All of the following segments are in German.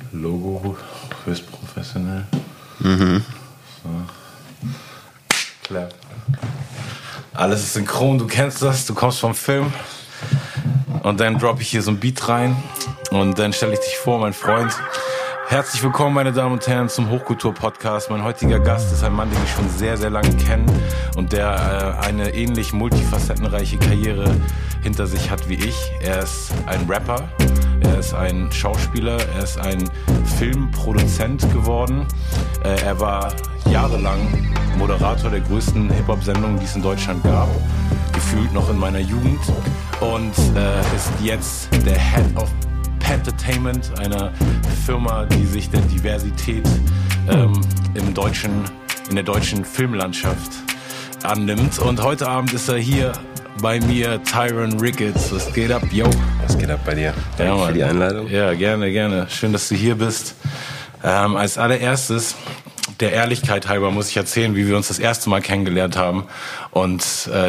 Logo höchst professionell. So. Klar. Alles ist synchron, du kennst das, du kommst vom Film. Und dann droppe ich hier so ein Beat rein. Und dann stelle ich dich vor, mein Freund. Herzlich willkommen, meine Damen und Herren, zum Hochkultur-Podcast. Mein heutiger Gast ist ein Mann, den ich schon sehr, sehr lange kenne und der eine ähnlich multifacettenreiche Karriere hinter sich hat wie ich. Er ist ein Rapper, er ist ein Schauspieler, er ist ein Filmproduzent geworden. Er war jahrelang Moderator der größten Hip-Hop-Sendung, die es in Deutschland gab, gefühlt noch in meiner Jugend, und ist jetzt der Head of Entertainment, einer Firma, die sich der Diversität in der deutschen Filmlandschaft annimmt. Und heute Abend ist er hier bei mir, Tyron Ricketts. Was geht ab, yo? Was geht ab bei dir? Danke für die Einladung. Ja, gerne, gerne. Schön, dass du hier bist. Als allererstes, der Ehrlichkeit halber, muss ich erzählen, wie wir uns das erste Mal kennengelernt haben und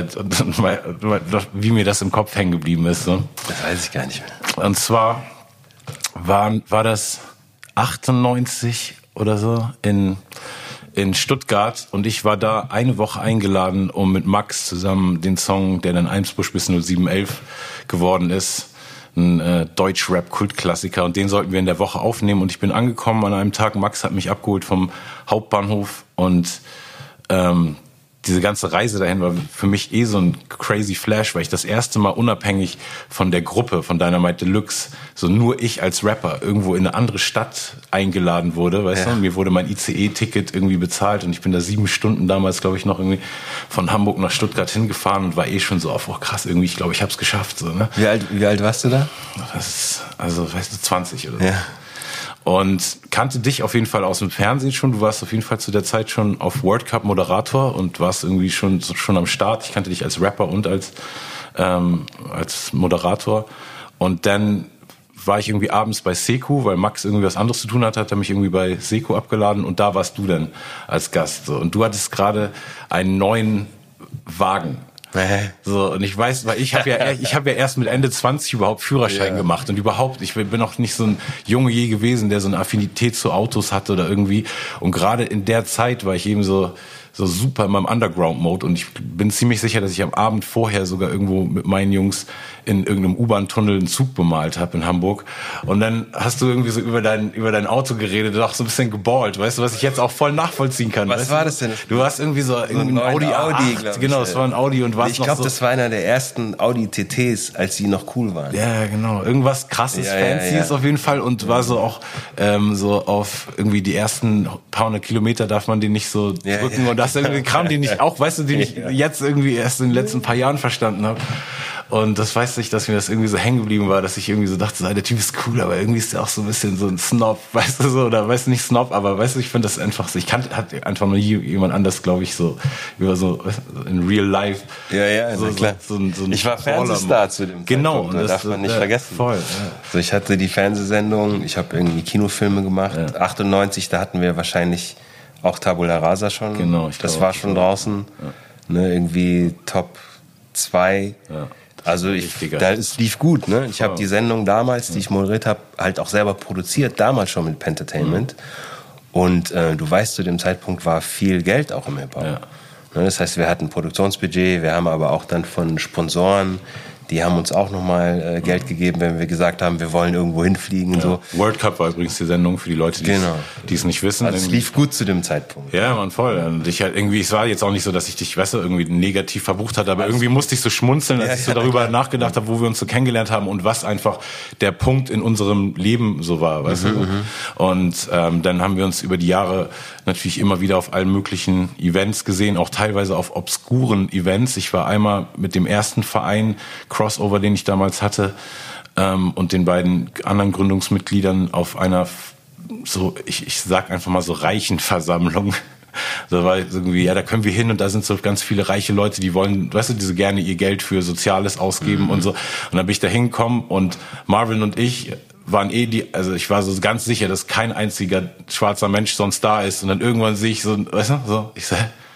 wie mir das im Kopf hängen geblieben ist. So. Das weiß ich gar nicht mehr. Und zwar war das 98 oder so in Stuttgart, und ich war da eine Woche eingeladen, um mit Max zusammen den Song, der dann Eimsbusch bis 0711 geworden ist, ein Deutsch-Rap-Kultklassiker, und den sollten wir in der Woche aufnehmen, und ich bin angekommen an einem Tag, Max hat mich abgeholt vom Hauptbahnhof, und diese ganze Reise dahin war für mich so ein crazy Flash, weil ich das erste Mal unabhängig von der Gruppe, von Dynamite Deluxe, so nur ich als Rapper irgendwo in eine andere Stadt eingeladen wurde, weißt du? Mir wurde mein ICE-Ticket irgendwie bezahlt, und ich bin da 7 Stunden damals, glaube ich, noch irgendwie von Hamburg nach Stuttgart hingefahren und war schon so auf, oh krass, irgendwie, ich glaube, ich hab's geschafft. So, ne? Wie alt warst du da? Das ist, also, weißt du, 20 oder so. Ja. Und kannte dich auf jeden Fall aus dem Fernsehen schon. Du warst auf jeden Fall zu der Zeit schon auf World Cup Moderator und warst irgendwie schon am Start. Ich kannte dich als Rapper und als Moderator. Und dann war ich irgendwie abends bei Seku, weil Max irgendwie was anderes zu tun hatte, hat er mich irgendwie bei Seku abgeladen, und da warst du dann als Gast. So. Und du hattest gerade einen neuen Wagen. So, und ich weiß, weil ich habe ja erst mit Ende 20 überhaupt Führerschein gemacht, und überhaupt, ich bin auch nicht so ein Junge je gewesen, der so eine Affinität zu Autos hatte oder irgendwie, und gerade in der Zeit war ich eben so super in meinem Underground-Mode, und ich bin ziemlich sicher, dass ich am Abend vorher sogar irgendwo mit meinen Jungs in irgendeinem U-Bahn-Tunnel einen Zug bemalt habe in Hamburg, und dann hast du irgendwie so über dein Auto geredet und auch so ein bisschen geballt, weißt du, was ich jetzt auch voll nachvollziehen kann. Was war das denn? Du hast irgendwie so ein Audi A8, genau, es war ein Audi, und warst ich glaube, das war einer der ersten Audi TTs, als die noch cool waren. Ja, genau, irgendwas krasses, Fancyes auf jeden Fall, und war so auch so auf irgendwie die ersten paar hundert Kilometer darf man den nicht so drücken, und das irgendwie Kram, den ich auch, weißt du, den ich jetzt irgendwie erst in den letzten paar Jahren verstanden habe. Und das weiß ich, dass mir das irgendwie so hängen geblieben war, dass ich irgendwie so dachte, der Typ ist cool, aber irgendwie ist der auch so ein bisschen so ein Snob, weißt du, so, oder weißt du, nicht Snob, aber weißt du, ich finde das einfach so, hat einfach nur jemand anders, glaube ich, so, über so in real life. Ja, so, klar. So ein ich war Fernsehstar zu dem Genau, Zeitpunkt, das darf man nicht vergessen. Voll, So, ich hatte die Fernsehsendung, ich habe irgendwie Kinofilme gemacht, 98, da hatten wir wahrscheinlich auch Tabula Rasa schon. Genau, das war schon draußen. Ne, irgendwie Top 2. Ja. Also es lief gut. Ne? Ich habe die Sendung damals, die ich moderiert habe, halt auch selber produziert, damals schon mit Pentertainment. Und du weißt, zu dem Zeitpunkt war viel Geld auch im Hip-Hop. Ja. Ne, das heißt, wir hatten ein Produktionsbudget, wir haben aber auch dann von Sponsoren, die haben uns auch nochmal Geld gegeben, wenn wir gesagt haben, wir wollen irgendwo hinfliegen und so. World Cup war übrigens die Sendung für die Leute, die es nicht wissen. Also es lief gut zu dem Zeitpunkt. Ja, man, voll. Und ich halt irgendwie, es war jetzt auch nicht so, dass ich dich, weißt du, irgendwie negativ verbucht hatte, aber irgendwie musste ich so schmunzeln, als ich so darüber nachgedacht habe, wo wir uns so kennengelernt haben und was einfach der Punkt in unserem Leben so war, weißt du. Und dann haben wir uns über die Jahre natürlich immer wieder auf allen möglichen Events gesehen, auch teilweise auf obskuren Events. Ich war einmal mit dem ersten Verein Crossover, den ich damals hatte, und den beiden anderen Gründungsmitgliedern auf einer, so, ich sag einfach mal so, reichen Versammlung. Da war irgendwie, da können wir hin, und da sind so ganz viele reiche Leute, die wollen, weißt du, die so gerne ihr Geld für Soziales ausgeben und so. Und dann bin ich da hingekommen, und Marvin und ich waren also ich war so ganz sicher, dass kein einziger schwarzer Mensch sonst da ist, und dann irgendwann sehe ich so, weißt du, so, ich sag,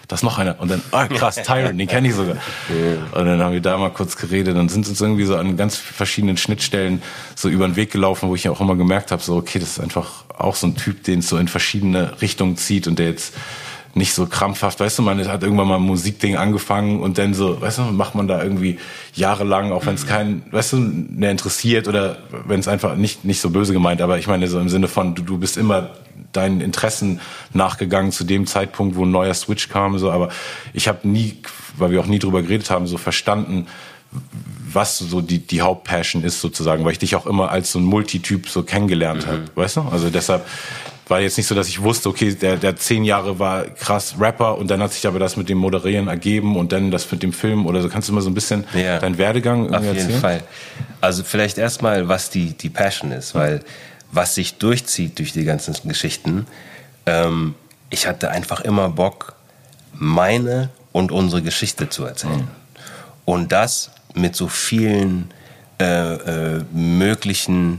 da ist noch einer. Und dann, krass, Tyrant, den kenne ich sogar. Und dann haben wir da mal kurz geredet. Dann sind uns irgendwie so an ganz verschiedenen Schnittstellen so über den Weg gelaufen, wo ich auch immer gemerkt habe, so, okay, das ist einfach auch so ein Typ, den es so in verschiedene Richtungen zieht und der jetzt nicht so krampfhaft, weißt du, man hat irgendwann mal ein Musikding angefangen und dann so, weißt du, macht man da irgendwie jahrelang, auch wenn es keinen, weißt du, mehr interessiert oder wenn es einfach nicht so böse gemeint, aber ich meine so im Sinne von, du bist immer deinen Interessen nachgegangen zu dem Zeitpunkt, wo ein neuer Switch kam, so, aber ich habe nie, weil wir auch nie drüber geredet haben, so verstanden, was so die Hauptpassion ist sozusagen, weil ich dich auch immer als so ein Multityp so kennengelernt habe, weißt du, also deshalb war jetzt nicht so, dass ich wusste, okay, der 10 Jahre war krass Rapper und dann hat sich aber das mit dem Moderieren ergeben und dann das mit dem Film oder so. Kannst du mal so ein bisschen deinen Werdegang irgendwie erzählen? Auf jeden Fall. Also vielleicht erstmal, was die Passion ist, weil was sich durchzieht durch die ganzen Geschichten, ich hatte einfach immer Bock, meine und unsere Geschichte zu erzählen. Und das mit so vielen möglichen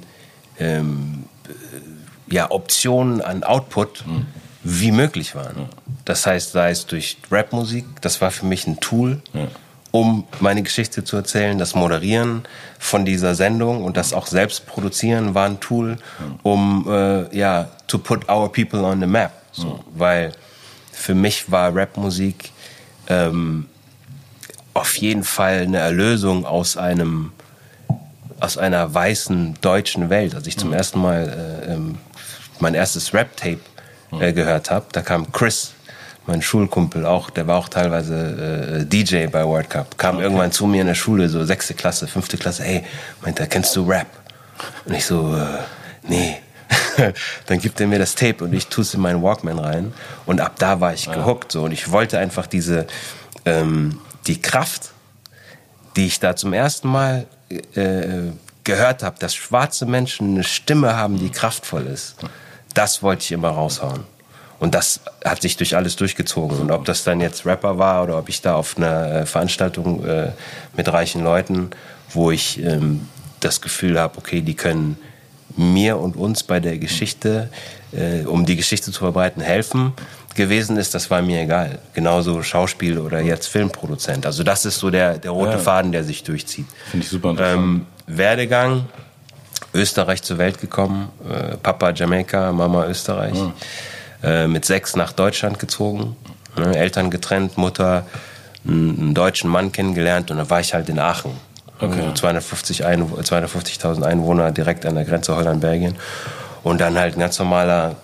Optionen an Output wie möglich waren. Das heißt, sei es durch Rapmusik, das war für mich ein Tool, um meine Geschichte zu erzählen. Das Moderieren von dieser Sendung und das auch selbst produzieren war ein Tool, um to put our people on the map. So, weil für mich war Rapmusik auf jeden Fall eine Erlösung aus einer weißen deutschen Welt. Als ich zum ersten Mal mein erstes Rap-Tape gehört habe, da kam Chris, mein Schulkumpel auch, der war auch teilweise DJ bei World Cup, kam irgendwann zu mir in der Schule, so 6. Klasse, 5. Klasse, hey, meint er, kennst du Rap? Und ich so, nee. Dann gibt er mir das Tape und ich tue es in meinen Walkman rein und ab da war ich gehuckt, so, und ich wollte einfach die Kraft, die ich da zum ersten Mal gehört habe, dass schwarze Menschen eine Stimme haben, die kraftvoll ist, das wollte ich immer raushauen. Und das hat sich durch alles durchgezogen. Und ob das dann jetzt Rapper war oder ob ich da auf einer Veranstaltung mit reichen Leuten, wo ich das Gefühl habe, okay, die können mir und uns bei der Geschichte, um die Geschichte zu verbreiten, helfen, gewesen ist, das war mir egal. Genauso Schauspiel oder jetzt Filmproduzent. Also das ist so der rote Faden, der sich durchzieht. Finde ich super interessant. Werdegang, Österreich zur Welt gekommen, Papa Jamaika, Mama Österreich, mit 6 nach Deutschland gezogen, Eltern getrennt, Mutter einen deutschen Mann kennengelernt und dann war ich halt in Aachen. Okay. 250.000 Einwohner direkt an der Grenze Holland-Belgien und dann halt ein ganz normaler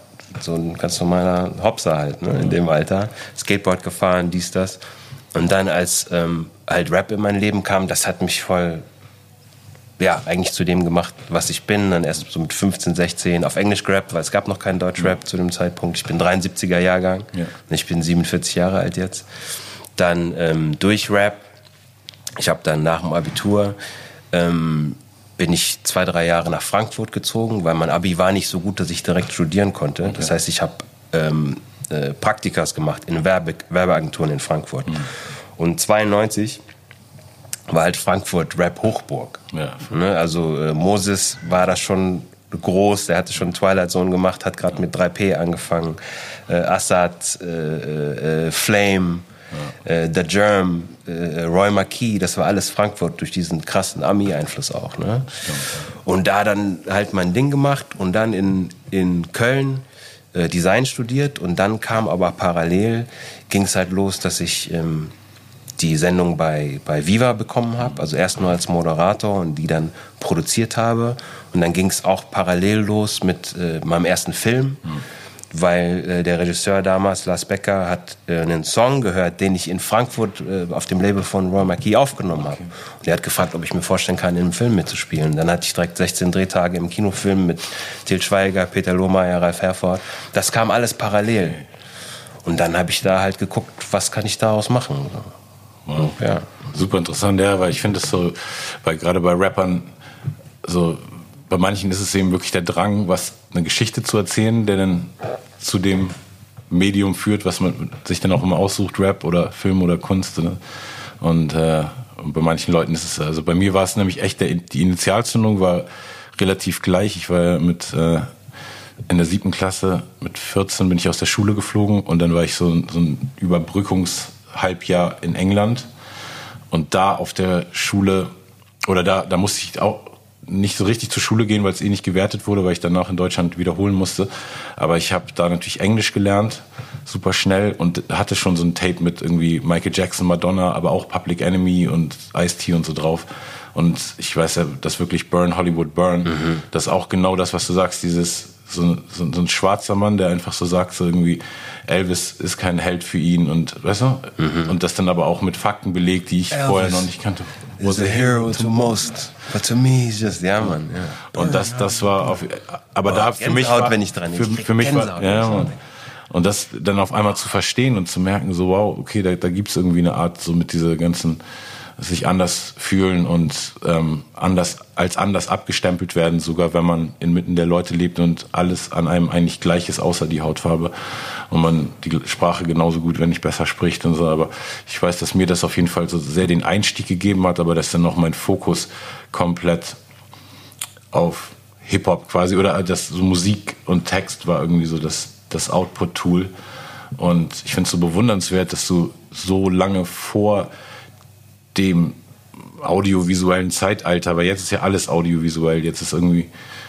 Hopser halt, ne, in dem Alter. Skateboard gefahren, dies, das. Und dann als halt Rap in mein Leben kam, das hat mich voll eigentlich zu dem gemacht, was ich bin. Dann erst so mit 15, 16 auf Englisch gerappt, weil es gab noch keinen Deutschrap zu dem Zeitpunkt. Ich bin 73er Jahrgang. Ja. Ich bin 47 Jahre alt jetzt. Dann durch Rap. Ich habe dann nach dem Abitur bin ich 2-3 Jahre nach Frankfurt gezogen, weil mein Abi war nicht so gut, dass ich direkt studieren konnte. Okay. Das heißt, ich habe Praktikas gemacht in Werbeagenturen in Frankfurt. Und 92 war halt Frankfurt Rap-Hochburg. Ja. Ne? Also Moses war da schon groß, der hatte schon Twilight Zone gemacht, hat gerade mit 3P angefangen. Assad, Flame, The Germ, Roy Marquis, das war alles Frankfurt durch diesen krassen Ami-Einfluss auch. Ne? Und da dann halt mein Ding gemacht und dann in Köln Design studiert und dann kam aber parallel, ging es halt los, dass ich die Sendung bei Viva bekommen habe, also erst nur als Moderator und die dann produziert habe. Und dann ging es auch parallel los mit meinem ersten Film, weil der Regisseur damals, Lars Becker, hat einen Song gehört, den ich in Frankfurt auf dem Label von Roy Marquis aufgenommen habe. Und er hat gefragt, ob ich mir vorstellen kann, in einem Film mitzuspielen. Dann hatte ich direkt 16 Drehtage im Kinofilm mit Til Schweiger, Peter Lohmeier, Ralf Herford. Das kam alles parallel. Und dann habe ich da halt geguckt, was kann ich daraus machen. Wow. Ja. Super interessant, ja, weil ich finde es so, weil gerade bei Rappern, so bei manchen ist es eben wirklich der Drang, eine Geschichte zu erzählen, der dann zu dem Medium führt, was man sich dann auch immer aussucht, Rap oder Film oder Kunst. Ne? Und bei manchen Leuten ist es, also bei mir war es nämlich echt, die Initialzündung war relativ gleich. Ich war mit in der 7. Klasse mit 14 bin ich aus der Schule geflogen und dann war ich so ein Überbrückungshalbjahr in England und da auf der Schule, oder da musste ich auch nicht so richtig zur Schule gehen, weil es nicht gewertet wurde, weil ich danach in Deutschland wiederholen musste. Aber ich habe da natürlich Englisch gelernt, super schnell, und hatte schon so ein Tape mit irgendwie Michael Jackson, Madonna, aber auch Public Enemy und Ice-T und so drauf. Und ich weiß ja, dass wirklich Burn, Hollywood Burn, das ist auch genau das, was du sagst, dieses so ein schwarzer Mann, der einfach so sagt, so irgendwie, Elvis ist kein Held für ihn, und weißt du? Und das dann aber auch mit Fakten belegt, die ich vorher noch nicht kannte. Was a hero to most, but to me he's just, ja, Mann. Ja. Und das war auf, aber da für mich war, wenn ich dran für mich war, ja, Mann. Und das dann auf einmal zu verstehen und zu merken, so wow, okay, da gibt's irgendwie eine Art, so mit dieser ganzen, sich anders fühlen und anders abgestempelt werden, sogar wenn man inmitten der Leute lebt und alles an einem eigentlich gleich ist, außer die Hautfarbe, und man die Sprache genauso gut, wenn nicht besser spricht und so. Aber ich weiß, dass mir das auf jeden Fall so sehr den Einstieg gegeben hat, aber dass dann noch mein Fokus komplett auf Hip-Hop quasi, oder das so Musik und Text war irgendwie so das Output-Tool. Und ich finde es so bewundernswert, dass du so lange vor dem audiovisuellen Zeitalter, weil jetzt ist ja alles audiovisuell, jetzt ist irgendwie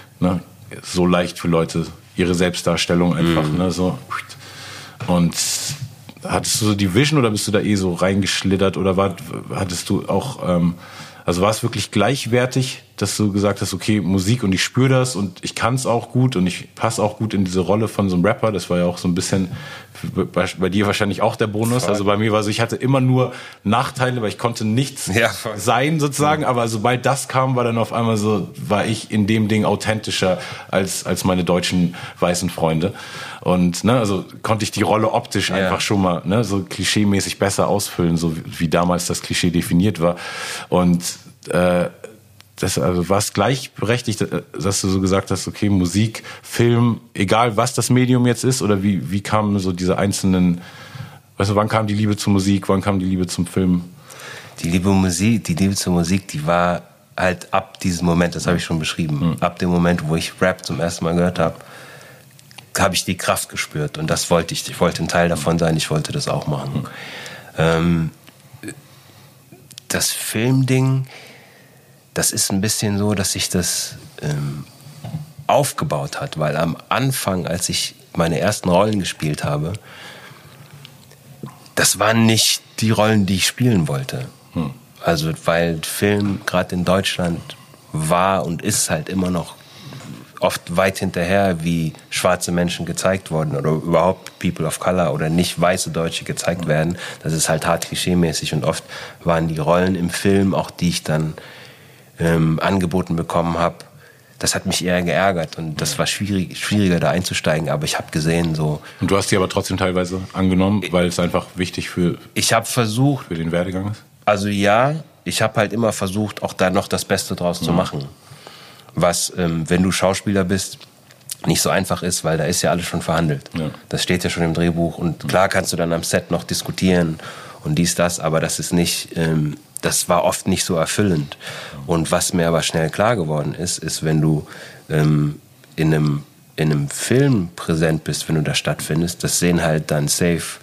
so leicht für Leute ihre Selbstdarstellung einfach, so. Und hattest du so die Vision oder bist du da so reingeschlittert, oder hattest du auch, also war es wirklich gleichwertig, dass du gesagt hast, okay, Musik, und ich spüre das und ich kann es auch gut und ich passe auch gut in diese Rolle von so einem Rapper? Das war ja auch so ein bisschen bei dir wahrscheinlich auch der Bonus. Voll. Also bei mir war so, ich hatte immer nur Nachteile, weil ich konnte nichts sein sozusagen, aber sobald das kam, war dann auf einmal so, war ich in dem Ding authentischer als meine deutschen weißen Freunde. Und also konnte ich die Rolle optisch einfach schon mal so klischeemäßig besser ausfüllen, so wie damals das Klischee definiert war. Und also war es gleichberechtigt, dass du so gesagt hast, okay, Musik, Film, egal was das Medium jetzt ist, oder wie kamen so diese einzelnen, weißt du, wann kam die Liebe zur Musik, wann kam die Liebe zum Film? Die Liebe zur Musik, die war halt ab diesem Moment, das habe ich schon beschrieben, ab dem Moment, wo ich Rap zum ersten Mal gehört habe ich die Kraft gespürt, und das wollte ich. Ich wollte ein Teil davon sein, ich wollte das auch machen. Das Filmding, das ist ein bisschen so, dass sich das aufgebaut hat, weil am Anfang, als ich meine ersten Rollen gespielt habe, das waren nicht die Rollen, die ich spielen wollte. Also weil Film gerade in Deutschland war und ist halt immer noch oft weit hinterher, wie schwarze Menschen gezeigt wurden oder überhaupt People of Color oder nicht weiße Deutsche gezeigt werden. Das ist halt hart klischeemäßig, und oft waren die Rollen im Film, auch die ich dann angeboten bekommen habe, das hat mich eher geärgert, und das war schwieriger da einzusteigen, aber ich habe gesehen so. Und du hast die aber trotzdem teilweise angenommen, weil es einfach wichtig für den Werdegang ist? Also ja, ich habe halt immer versucht, auch da noch das Beste draus zu machen. Was, wenn du Schauspieler bist, nicht so einfach ist, weil da ist ja alles schon verhandelt. Ja. Das steht ja schon im Drehbuch, und klar kannst du dann am Set noch diskutieren und dies, das, aber das ist nicht, das war oft nicht so erfüllend. Und was mir aber schnell klar geworden ist, wenn du in einem Film präsent bist, wenn du da stattfindest, das sehen halt dann safe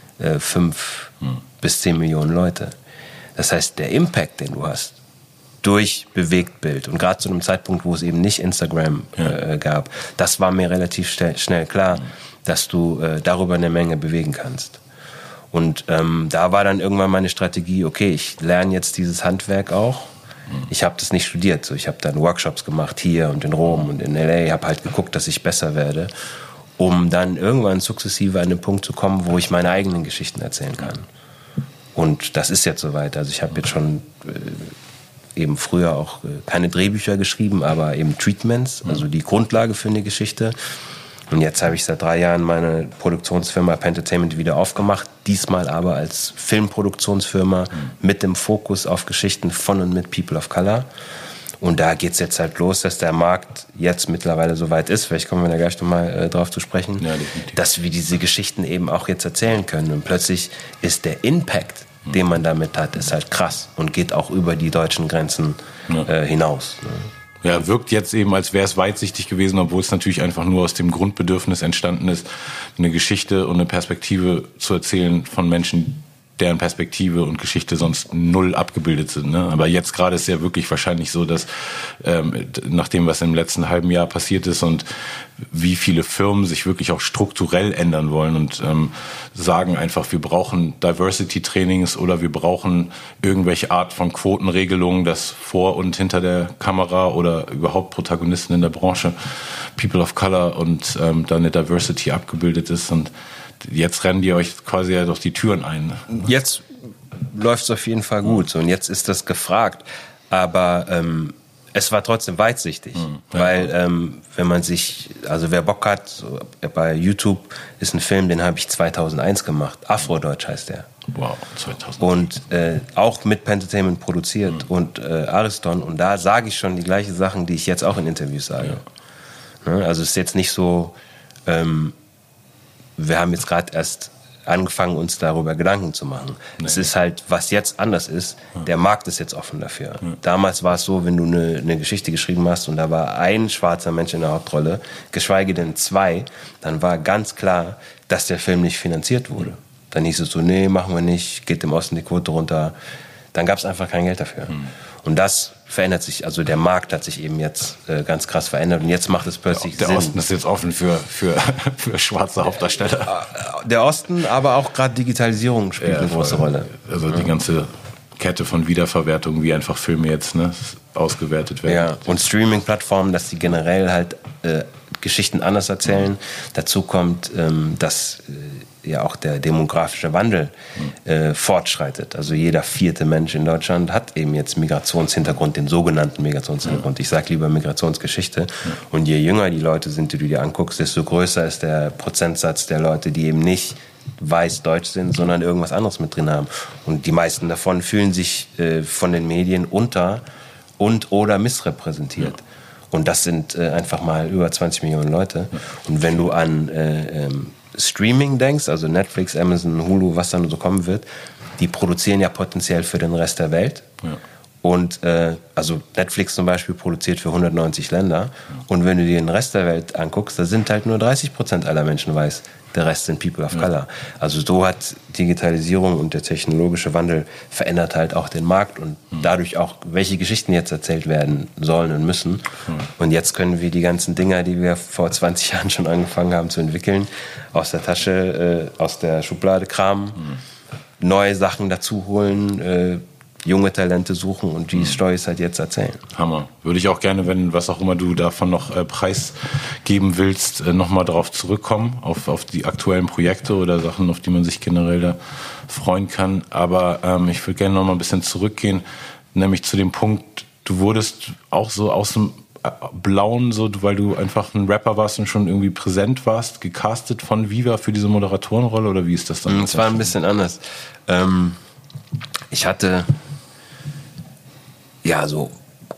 5 bis 10 Millionen Leute. Das heißt, der Impact, den du hast, durch Bewegtbild, und gerade zu einem Zeitpunkt, wo es eben nicht Instagram gab, das war mir relativ schnell klar, dass du darüber eine Menge bewegen kannst. Und da war dann irgendwann meine Strategie, okay, ich lerne jetzt dieses Handwerk auch. Ich habe das nicht studiert, so ich habe dann Workshops gemacht hier und in Rom und in LA, habe halt geguckt, dass ich besser werde, um dann irgendwann sukzessive an den Punkt zu kommen, wo ich meine eigenen Geschichten erzählen kann. Und das ist jetzt soweit. Also ich habe jetzt schon eben früher auch keine Drehbücher geschrieben, aber eben Treatments, also die Grundlage für eine Geschichte. Und jetzt habe ich seit 3 Jahren meine Produktionsfirma Pentertainment wieder aufgemacht, diesmal aber als Filmproduktionsfirma mit dem Fokus auf Geschichten von und mit People of Color. Und da geht es jetzt halt los, dass der Markt jetzt mittlerweile so weit ist, vielleicht kommen wir da gleich nochmal drauf zu sprechen, dass wir diese Geschichten eben auch jetzt erzählen können. Und plötzlich ist der Impact, den man damit hat, ist halt krass und geht auch über die deutschen Grenzen hinaus. Ne? Ja, wirkt jetzt eben, als wäre es weitsichtig gewesen, obwohl es natürlich einfach nur aus dem Grundbedürfnis entstanden ist, eine Geschichte und eine Perspektive zu erzählen von Menschen, deren Perspektive und Geschichte sonst null abgebildet sind. Ne? Aber jetzt gerade ist ja wirklich wahrscheinlich so, dass nach dem, was im letzten halben Jahr passiert ist und wie viele Firmen sich wirklich auch strukturell ändern wollen und sagen einfach, wir brauchen Diversity-Trainings oder wir brauchen irgendwelche Art von Quotenregelungen, dass vor und hinter der Kamera oder überhaupt Protagonisten in der Branche People of Color und da eine Diversity abgebildet ist. Und jetzt rennen die euch quasi ja durch die Türen ein. Jetzt läuft es auf jeden Fall gut. So, und jetzt ist das gefragt. Aber es war trotzdem weitsichtig. Weil wenn man sich, also wer Bock hat, so, bei YouTube ist ein Film, den habe ich 2001 gemacht. Afrodeutsch heißt der. Wow, 2001. Und auch mit Pentatainment produziert und Ariston. Und da sage ich schon die gleichen Sachen, die ich jetzt auch in Interviews sage. Ja. Ne? Also es ist jetzt nicht so... wir haben jetzt gerade erst angefangen, uns darüber Gedanken zu machen. Es ist halt, was jetzt anders ist, der Markt ist jetzt offen dafür. Damals war es so, wenn du eine Geschichte geschrieben hast und da war ein schwarzer Mensch in der Hauptrolle, geschweige denn 2, dann war ganz klar, dass der Film nicht finanziert wurde. Dann hieß es so, nee, machen wir nicht, geht im Osten die Quote runter. Dann gab es einfach kein Geld dafür. Und das verändert sich, also der Markt hat sich eben jetzt ganz krass verändert und jetzt macht es plötzlich Sinn. Der Osten ist jetzt offen für schwarze Hauptdarsteller. Der Osten, aber auch gerade Digitalisierung spielt eine große Rolle. Also die ganze Kette von Wiederverwertung, wie einfach Filme jetzt ausgewertet werden. Ja, und Streaming-Plattformen, dass die generell halt Geschichten anders erzählen. Dazu kommt, dass ja auch der demografische Wandel fortschreitet. Also jeder 4. Mensch in Deutschland hat eben jetzt Migrationshintergrund, den sogenannten Migrationshintergrund. Ich sage lieber Migrationsgeschichte. Und je jünger die Leute sind, die du dir anguckst, desto größer ist der Prozentsatz der Leute, die eben nicht weiß-deutsch sind, sondern irgendwas anderes mit drin haben. Und die meisten davon fühlen sich von den Medien unter- und oder missrepräsentiert. Ja. Und das sind einfach mal über 20 Millionen Leute. Und wenn du an Streaming denkst, also Netflix, Amazon, Hulu, was dann so kommen wird, die produzieren ja potenziell für den Rest der Welt. Ja. Und also Netflix zum Beispiel produziert für 190 Länder. Und wenn du dir den Rest der Welt anguckst, da sind halt nur 30% aller Menschen weiß. Der Rest sind People of Color. Also so hat Digitalisierung und der technologische Wandel verändert halt auch den Markt und dadurch auch, welche Geschichten jetzt erzählt werden sollen und müssen. Und jetzt können wir die ganzen Dinger, die wir vor 20 Jahren schon angefangen haben zu entwickeln, aus der Tasche, aus der Schublade kramen, neue Sachen dazu holen, junge Talente suchen und die Storys halt jetzt erzählen. Hammer. Würde ich auch gerne, wenn was auch immer du davon noch preisgeben willst, nochmal darauf zurückkommen, auf die aktuellen Projekte oder Sachen, auf die man sich generell da freuen kann. Aber ich würde gerne nochmal ein bisschen zurückgehen, nämlich zu dem Punkt, du wurdest auch so aus dem Blauen, so, weil du einfach ein Rapper warst und schon irgendwie präsent warst, gecastet von Viva für diese Moderatorenrolle, oder wie ist das dann? Es war ein bisschen anders. Ich hatte ja so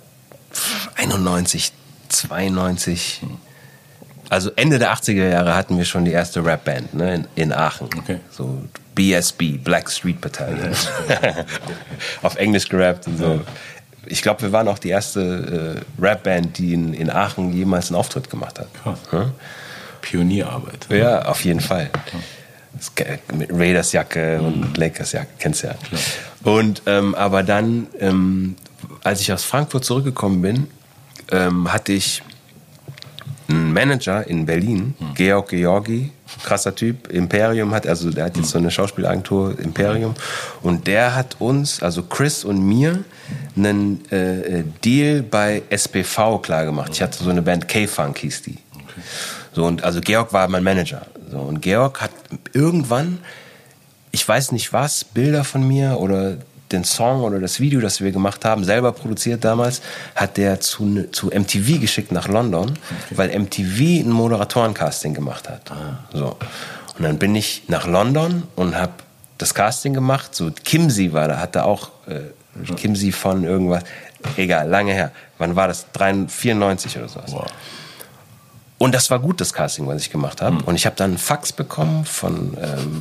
91, 92, also Ende der 80er Jahre hatten wir schon die erste Rapband, ne, in Aachen. Okay. So BSB, Black Street Battalion. Auf Englisch gerappt und so. Ich glaube, wir waren auch die erste Rapband, die in Aachen jemals einen Auftritt gemacht hat. Krass. Pionierarbeit. Ja, auf jeden Fall. Mit Raiders Jacke und Lakers Jacke, kennst du ja. Klar. Und aber dann, als ich aus Frankfurt zurückgekommen bin, hatte ich einen Manager in Berlin, Georg Georgi, krasser Typ, Imperium der hat jetzt so eine Schauspielagentur, Imperium, und der hat uns, also Chris und mir, einen Deal bei SPV klargemacht. Ich hatte so eine Band, K-Funk hieß die. Okay. So, und also Georg war mein Manager. So, und Georg hat irgendwann, ich weiß nicht was, Bilder von mir oder den Song oder das Video, das wir gemacht haben, selber produziert damals, hat der zu MTV geschickt nach London, weil MTV ein Moderatorencasting gemacht hat. So. Und dann bin ich nach London und habe das Casting gemacht. So Kimsey war da, hatte auch Kimsey von irgendwas, egal, lange her. Wann war das? 94 oder sowas. Wow. Und das war gut, das Casting, was ich gemacht habe. Und ich habe dann einen Fax bekommen von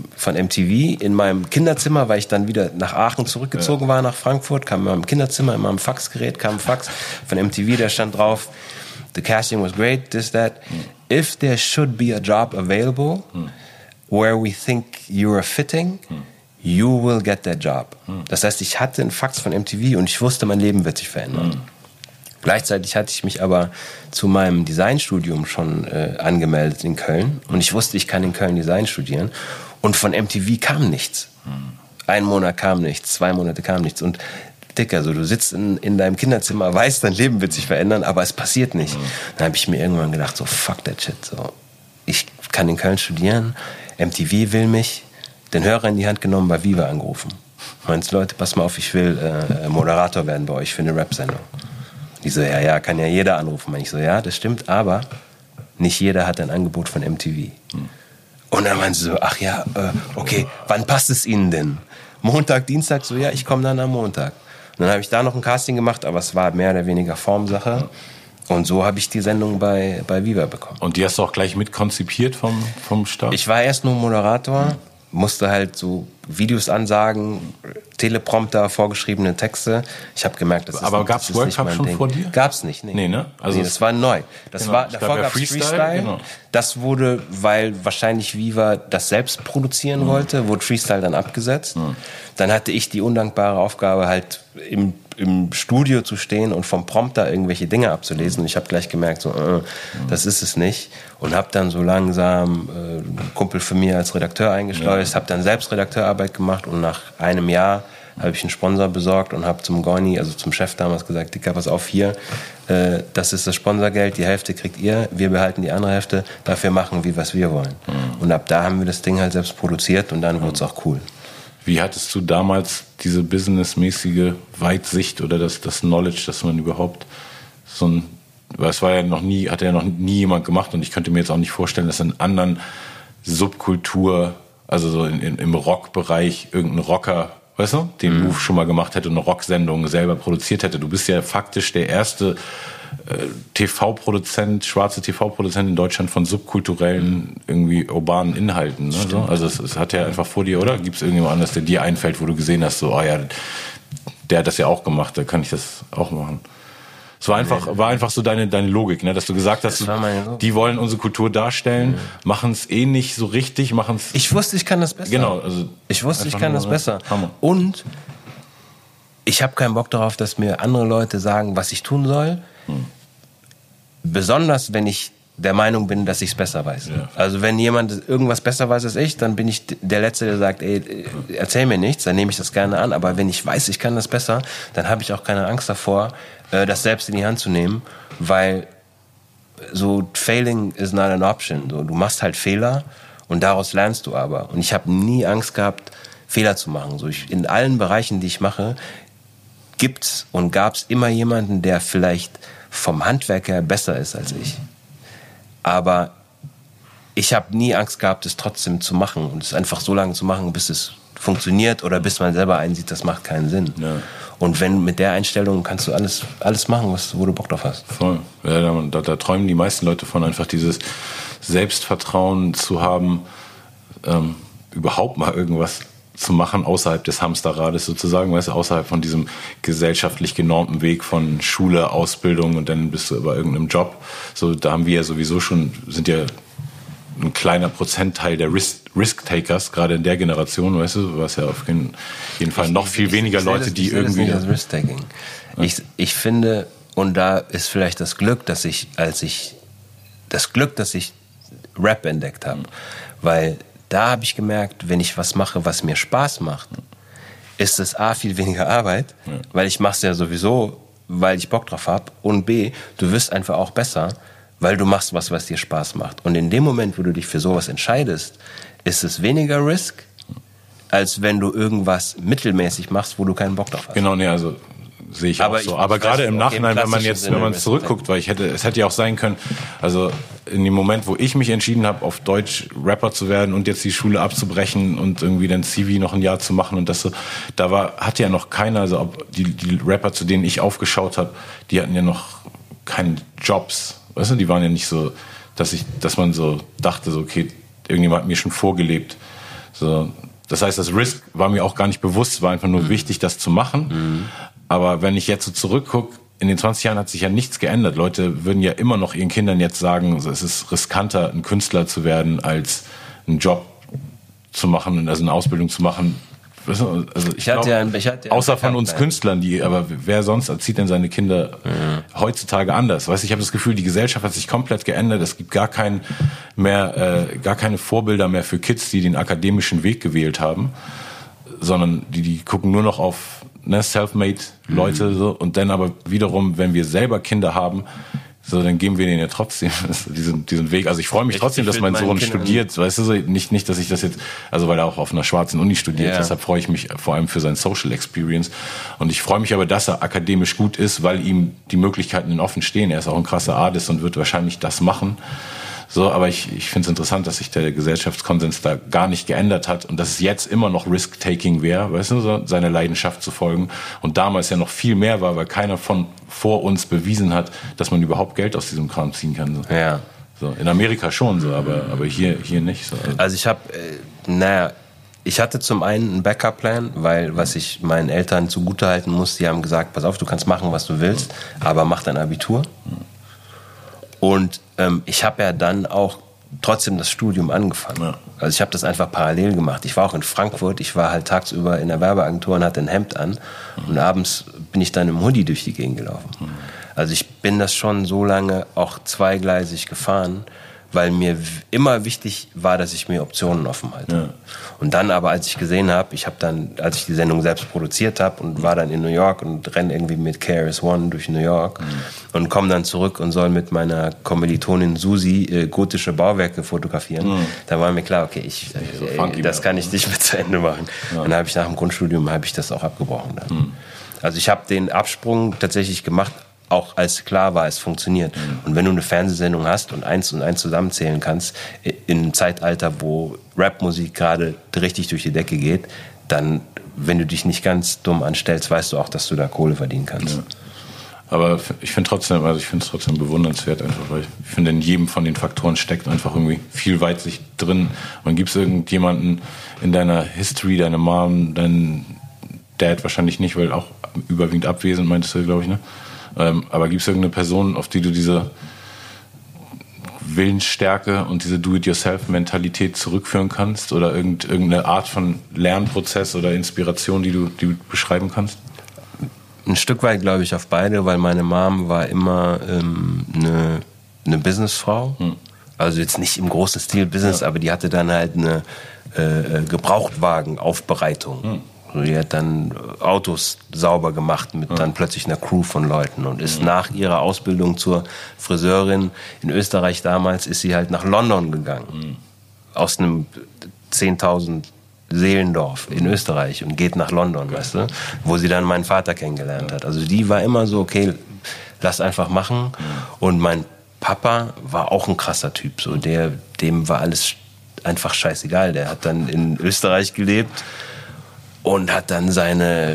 MTV in meinem Kinderzimmer, weil ich dann wieder nach Aachen zurückgezogen war, nach Frankfurt, kam in meinem Kinderzimmer, in meinem Faxgerät, kam ein Fax von MTV, da stand drauf, the casting was great, this, that. If there should be a job available where we think you are fitting, you will get that job. Das heißt, ich hatte einen Fax von MTV und ich wusste, mein Leben wird sich verändern. Gleichzeitig hatte ich mich aber zu meinem Designstudium schon angemeldet in Köln. Und ich wusste, ich kann in Köln Design studieren. Und von MTV kam nichts. 1 Monat kam nichts, 2 Monate kam nichts. Und Dicker, so, du sitzt in deinem Kinderzimmer, weißt, dein Leben wird sich verändern, aber es passiert nicht. Dann habe ich mir irgendwann gedacht, so fuck that shit. So, ich kann in Köln studieren, MTV will mich, den Hörer in die Hand genommen, bei Viva angerufen. Meinst Leute, pass mal auf, ich will Moderator werden bei euch für eine Rap-Sendung. Die so, ja, kann ja jeder anrufen. Ich so, ja, das stimmt, aber nicht jeder hat ein Angebot von MTV. Und dann meinen sie so, ach ja, okay, wann passt es Ihnen denn? Montag, Dienstag? So, ja, ich komme dann am Montag. Und dann habe ich da noch ein Casting gemacht, aber es war mehr oder weniger Formsache. Und so habe ich die Sendung bei Viva bekommen. Und die hast du auch gleich mitkonzipiert vom Start? Ich war erst nur Moderator, musste halt so Videos ansagen, Teleprompter, vorgeschriebene Texte. Ich habe gemerkt, das ist aber gab es World Cup schon Ding. Vor dir? Gab's nicht, nee. Nee, ne? Also nee, das war neu. Das genau. war, davor gab es Freestyle. Genau. Das wurde, weil wahrscheinlich Viva das selbst produzieren wollte, wurde Freestyle dann abgesetzt. Dann hatte ich die undankbare Aufgabe, halt im Studio zu stehen und vom Prompter irgendwelche Dinge abzulesen. Und ich habe gleich gemerkt, so, das ist es nicht. Und habe dann so langsam einen Kumpel von mir als Redakteur eingeschleust, habe dann selbst Redakteurarbeit gemacht und nach einem Jahr habe ich einen Sponsor besorgt und habe zum Gorni, also zum Chef damals gesagt, Dicker, pass auf, hier, das ist das Sponsorgeld, die Hälfte kriegt ihr, wir behalten die andere Hälfte, dafür machen wir, was wir wollen. Und ab da haben wir das Ding halt selbst produziert und dann wurde es auch cool. Wie hattest du damals diese businessmäßige Weitsicht oder das Knowledge, dass man überhaupt so ein, weil es war ja noch nie, hat ja noch nie jemand gemacht und ich könnte mir jetzt auch nicht vorstellen, dass in anderen Subkultur, also so im Rockbereich irgendein Rocker, weißt du, den Move schon mal gemacht hätte und eine Rocksendung selber produziert hätte. Du bist ja faktisch der erste TV-Produzent, schwarze TV-Produzent in Deutschland von subkulturellen, irgendwie urbanen Inhalten. Ne? So? Also es hat ja einfach vor dir, oder? Gibt es irgendjemand anders, der dir einfällt, wo du gesehen hast, so, oh ja, der hat das ja auch gemacht, da kann ich das auch machen. Es war einfach so deine Logik, ne? Dass du gesagt hast, die wollen unsere Kultur darstellen, machen es eh nicht so richtig, machen es. Ich wusste, ich kann das besser. Genau, also ich wusste, ich kann das besser. Hammer. Und ich habe keinen Bock darauf, dass mir andere Leute sagen, was ich tun soll. Besonders, wenn ich der Meinung bin, dass ich es besser weiß. Ja. Also wenn jemand irgendwas besser weiß als ich, dann bin ich der Letzte, der sagt, ey, erzähl mir nichts, dann nehme ich das gerne an. Aber wenn ich weiß, ich kann das besser, dann habe ich auch keine Angst davor, das selbst in die Hand zu nehmen, weil so failing is not an option. So, du machst halt Fehler und daraus lernst du aber. Und ich habe nie Angst gehabt, Fehler zu machen. So, in allen Bereichen, die ich mache, gibt's und gab's immer jemanden, der vielleicht vom Handwerk her besser ist als ich. Aber ich habe nie Angst gehabt, es trotzdem zu machen und es einfach so lange zu machen, bis es funktioniert oder bis man selber einsieht, das macht keinen Sinn. Ja. Und wenn mit der Einstellung kannst du alles machen, wo du Bock drauf hast. Voll. Ja, da träumen die meisten Leute von, einfach dieses Selbstvertrauen zu haben, überhaupt mal irgendwas zu machen außerhalb des Hamsterrades sozusagen, weißt du, außerhalb von diesem gesellschaftlich genormten Weg von Schule, Ausbildung und dann bist du bei irgendeinem Job. So, da haben wir ja sowieso schon, sind ja ein kleiner Prozentteil der Risk-Takers, gerade in der Generation, weißt du, was ja auf jeden Fall noch viel weniger Leute, die irgendwie... Das Risk-Taking. Ja. Ich finde, und da ist vielleicht das Glück, dass ich Rap entdeckt habe, weil da habe ich gemerkt, wenn ich was mache, was mir Spaß macht, ist es A, viel weniger Arbeit, weil ich mache es ja sowieso, weil ich Bock drauf habe, und B, du wirst einfach auch besser, weil du machst was dir Spaß macht. Und in dem Moment, wo du dich für sowas entscheidest, ist es weniger Risk, als wenn du irgendwas mittelmäßig machst, wo du keinen Bock drauf hast. Genau, nee, also sehe ich auch so. Aber gerade im Nachhinein, wenn man zurückguckt, weil es hätte ja auch sein können, also in dem Moment, wo ich mich entschieden habe, auf Deutsch Rapper zu werden und jetzt die Schule abzubrechen und irgendwie dann CV noch ein Jahr zu machen und das so, hatte ja noch keiner, also die Rapper, zu denen ich aufgeschaut habe, die hatten ja noch keine Jobs, weißt du, die waren ja nicht so, dass man so dachte, so, okay, irgendjemand hat mir schon vorgelebt. So, das heißt, das Risk war mir auch gar nicht bewusst, es war einfach nur wichtig, das zu machen. Aber wenn ich jetzt so zurückgucke, in den 20 Jahren hat sich ja nichts geändert. Leute würden ja immer noch ihren Kindern jetzt sagen, es ist riskanter, ein Künstler zu werden, als einen Job zu machen, also eine Ausbildung zu machen. Also ich hatte außer von uns Künstlern, aber wer sonst erzieht denn seine Kinder heutzutage anders? Weißt, ich habe das Gefühl, die Gesellschaft hat sich komplett geändert. Es gibt gar keine Vorbilder mehr für Kids, die den akademischen Weg gewählt haben, sondern die gucken nur noch auf self-made Leute so. Und dann aber wiederum, wenn wir selber Kinder haben, so, dann geben wir denen ja trotzdem diesen Weg. Also ich freue mich trotzdem, dass mein Sohn studiert. Weißt du, so, nicht, dass ich das jetzt, also weil er auch auf einer schwarzen Uni studiert, deshalb freue ich mich vor allem für sein Social Experience. Und ich freue mich aber, dass er akademisch gut ist, weil ihm die Möglichkeiten offen stehen. Er ist auch ein krasser Artist und wird wahrscheinlich das machen. So, aber ich finde es interessant, dass sich der Gesellschaftskonsens da gar nicht geändert hat und dass es jetzt immer noch Risk-Taking wäre, weißt du, so, seiner Leidenschaft zu folgen. Und damals ja noch viel mehr war, weil keiner vor uns bewiesen hat, dass man überhaupt Geld aus diesem Kram ziehen kann. So. Ja. So, in Amerika schon so, aber hier nicht so. Also ich hatte zum einen einen Backup-Plan, weil was ich meinen Eltern zugutehalten muss, die haben gesagt, pass auf, du kannst machen, was du willst, aber mach dein Abitur. Und ich habe ja dann auch trotzdem das Studium angefangen. Ja. Also ich habe das einfach parallel gemacht. Ich war auch in Frankfurt, ich war halt tagsüber in der Werbeagentur und hatte ein Hemd an und abends bin ich dann im Hoodie durch die Gegend gelaufen. Also ich bin das schon so lange auch zweigleisig gefahren, weil mir immer wichtig war, dass ich mir Optionen offen halte. Ja. Und dann aber, als ich gesehen habe, als ich die Sendung selbst produziert habe und war dann in New York und renne irgendwie mit KRS-One durch New York und komme dann zurück und soll mit meiner Kommilitonin Susi gotische Bauwerke fotografieren, da war mir klar, okay, das kann ich nicht mehr zu Ende machen. Ja. Und dann habe ich nach dem Grundstudium das auch abgebrochen. Dann. Also ich habe den Absprung tatsächlich gemacht, auch als klar war, es funktioniert. Und wenn du eine Fernsehsendung hast und eins zusammenzählen kannst, in einem Zeitalter, wo Rapmusik gerade richtig durch die Decke geht, dann, wenn du dich nicht ganz dumm anstellst, weißt du auch, dass du da Kohle verdienen kannst. Ja. Aber ich finde es trotzdem bewundernswert, einfach, weil ich finde, in jedem von den Faktoren steckt einfach irgendwie viel Weitsicht drin. Man gibt es irgendjemanden in deiner History, deine Mom, dein Dad wahrscheinlich nicht, weil auch überwiegend abwesend, meintest du, glaube ich, ne? Aber gibt es irgendeine Person, auf die du diese Willensstärke und diese Do-it-yourself-Mentalität zurückführen kannst? Oder irgendeine Art von Lernprozess oder Inspiration, die du beschreiben kannst? Ein Stück weit glaube ich auf beide, weil meine Mom war immer eine Businessfrau. Also jetzt nicht im großen Stil Business, aber die hatte dann halt eine Gebrauchtwagenaufbereitung. Die hat dann Autos sauber gemacht mit dann plötzlich einer Crew von Leuten und ist nach ihrer Ausbildung zur Friseurin in Österreich damals, ist sie halt nach London gegangen. Aus einem 10.000 Seelendorf in Österreich und geht nach London, weißt du, wo sie dann meinen Vater kennengelernt hat. Also die war immer so, okay, lass einfach machen. Und mein Papa war auch ein krasser Typ, so dem war alles einfach scheißegal. Der hat dann in Österreich gelebt und hat dann seine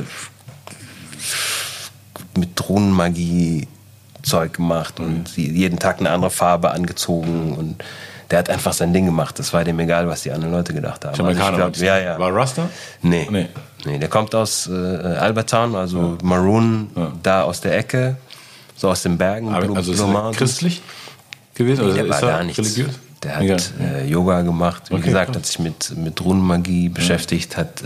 mit Drohnenmagie Zeug gemacht und jeden Tag eine andere Farbe angezogen und der hat einfach sein Ding gemacht. Das war dem egal, was die anderen Leute gedacht haben. Also ja. War Rasta? Nee, der kommt aus Albertown, also Maroon, da aus der Ecke, so aus den Bergen. Also ist er christlich gewesen? Nee, der war gar nichts. Religiös? Der hat Yoga gemacht, wie gesagt, hat sich mit Drohnenmagie beschäftigt, hat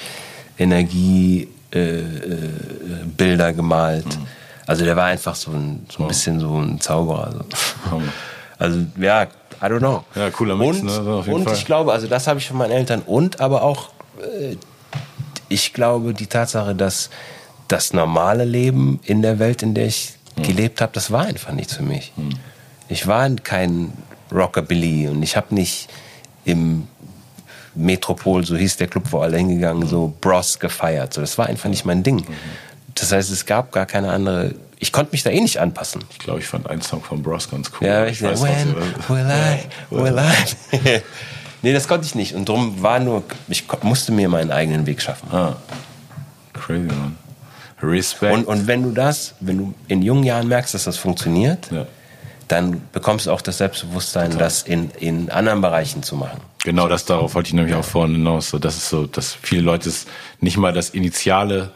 Energiebilder gemalt. Also der war einfach so ein bisschen so ein Zauberer. Also ja, I don't know. Ja, cooler Mix, ne? Auf jeden Fall. Ich glaube, also das habe ich von meinen Eltern und aber auch, ich glaube, die Tatsache, dass das normale Leben in der Welt, in der ich gelebt habe, das war einfach nichts für mich. Ich war kein Rockabilly und ich habe nicht im Metropol, so hieß der Club, wo alle hingegangen, so Bros gefeiert. So, das war einfach nicht mein Ding. Das heißt, es gab gar keine andere. Ich konnte mich da eh nicht anpassen. Ich glaube, ich fand einen Song von Bros ganz cool. Ja, ich weiß, will I? Nee, das konnte ich nicht. Und darum ich musste mir meinen eigenen Weg schaffen. Crazy, man. Respekt. Und wenn du in jungen Jahren merkst, dass das funktioniert, dann bekommst du auch das Selbstbewusstsein, das in anderen Bereichen zu machen. Genau, darauf wollte ich nämlich auch vorhin hinaus. So, das ist so, dass viele Leute es nicht mal das initiale,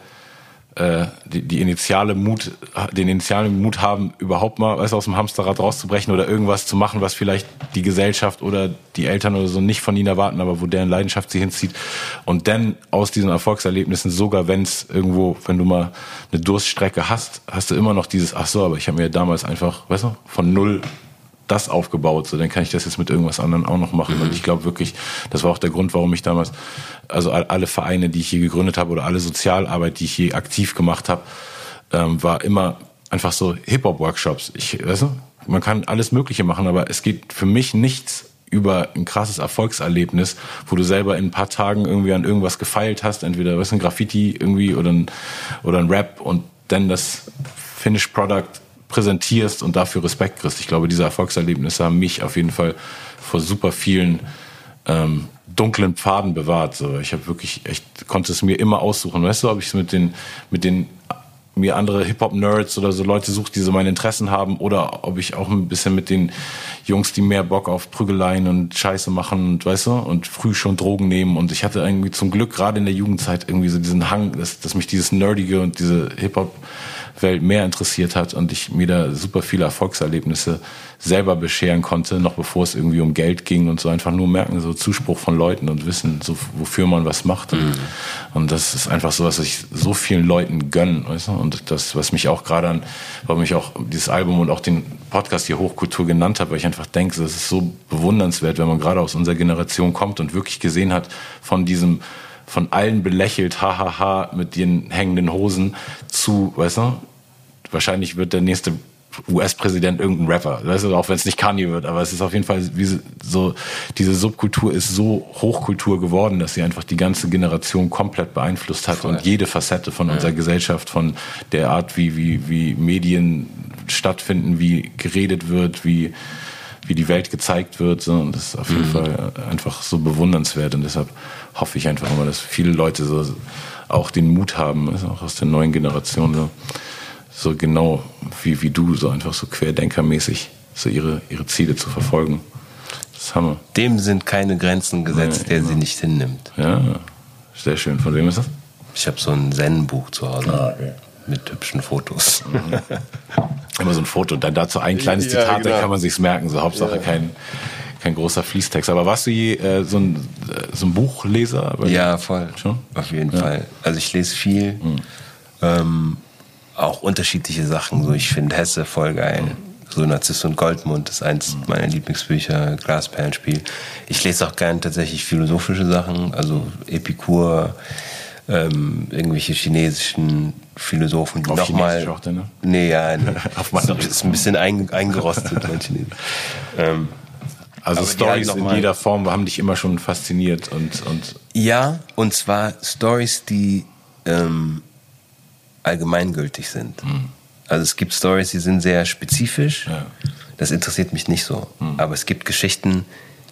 den initialen Mut haben, überhaupt mal aus dem Hamsterrad rauszubrechen oder irgendwas zu machen, was vielleicht die Gesellschaft oder die Eltern oder so nicht von ihnen erwarten, aber wo deren Leidenschaft sie hinzieht. Und dann aus diesen Erfolgserlebnissen, sogar wenn es irgendwo, wenn du mal eine Durststrecke hast, hast du immer noch dieses, ach so, aber ich habe mir damals einfach, weißt du, von null das aufgebaut, so dann kann ich das jetzt mit irgendwas anderem auch noch machen. Und ich glaube wirklich, das war auch der Grund, warum ich damals, also alle Vereine, die ich hier gegründet habe oder alle Sozialarbeit, die ich hier aktiv gemacht habe, war immer einfach so Hip-Hop-Workshops. Weißt du, man kann alles Mögliche machen, aber es geht für mich nichts über ein krasses Erfolgserlebnis, wo du selber in ein paar Tagen irgendwie an irgendwas gefeilt hast, entweder ein Graffiti irgendwie oder ein Rap und dann das Finished Product präsentierst und dafür Respekt kriegst. Ich glaube, diese Erfolgserlebnisse haben mich auf jeden Fall vor super vielen dunklen Pfaden bewahrt. So, ich habe wirklich konnte es mir immer aussuchen. Weißt du, ob ich es mit den mir andere Hip-Hop-Nerds oder so Leute suche, die so meine Interessen haben, oder ob ich auch ein bisschen mit den Jungs, die mehr Bock auf Prügeleien und Scheiße machen und, weißt du, und früh schon Drogen nehmen. Und ich hatte irgendwie zum Glück gerade in der Jugendzeit irgendwie so diesen Hang, dass mich dieses Nerdige und diese Hip-Hop-Welt mehr interessiert hat und ich mir da super viele Erfolgserlebnisse selber bescheren konnte, noch bevor es irgendwie um Geld ging und so, einfach nur merken, so Zuspruch von Leuten und wissen, so wofür man was macht. Und das ist einfach so, was ich so vielen Leuten gönne, weißt du? Und das, was mich auch gerade warum ich auch dieses Album und auch den Podcast hier Hochkultur genannt habe, weil ich einfach denke, das ist so bewundernswert, wenn man gerade aus unserer Generation kommt und wirklich gesehen hat, von allen belächelt, hahaha, mit den hängenden Hosen zu, weißt du, wahrscheinlich wird der nächste US-Präsident irgendein Rapper, weißt du, auch wenn es nicht Kanye wird, aber es ist auf jeden Fall so, diese Subkultur ist so Hochkultur geworden, dass sie einfach die ganze Generation komplett beeinflusst hat. Voll. Und jede Facette von unserer Gesellschaft, von der Art, wie Medien stattfinden, wie geredet wird, wie die Welt gezeigt wird, so, und das ist auf jeden Fall einfach so bewundernswert, und deshalb hoffe ich einfach immer, dass viele Leute so auch den Mut haben, also auch aus der neuen Generation, so genau wie du, so einfach so querdenkermäßig so ihre Ziele zu verfolgen. Das ist Hammer. Dem sind keine Grenzen gesetzt, der sie nicht hinnimmt. Ja, sehr schön. Von wem ist das? Ich habe so ein Zen-Buch zu Hause. Okay. Mit hübschen Fotos. Immer so ein Foto und dann dazu ein kleines Zitat, genau. Dann kann man sich's merken. So Hauptsache kein großer Fließtext. Aber warst du je so ein Buchleser? Ja, voll. Schon? Auf jeden Fall. Also ich lese viel. Auch unterschiedliche Sachen. So, ich finde Hesse voll geil. So Narziss und Goldmund ist eins meiner Lieblingsbücher, Glasperlenspiel. Ich lese auch gerne tatsächlich philosophische Sachen, also Epikur, irgendwelche chinesischen Philosophen, die nochmal. Ne? Nee. Ist ein bisschen eingerostet, mein Chinesisch. Also Storys halt in jeder Form haben dich immer schon fasziniert und. Ja, und zwar Storys, die allgemeingültig sind. Also es gibt Storys, die sind sehr spezifisch. Ja. Das interessiert mich nicht so. Aber es gibt Geschichten,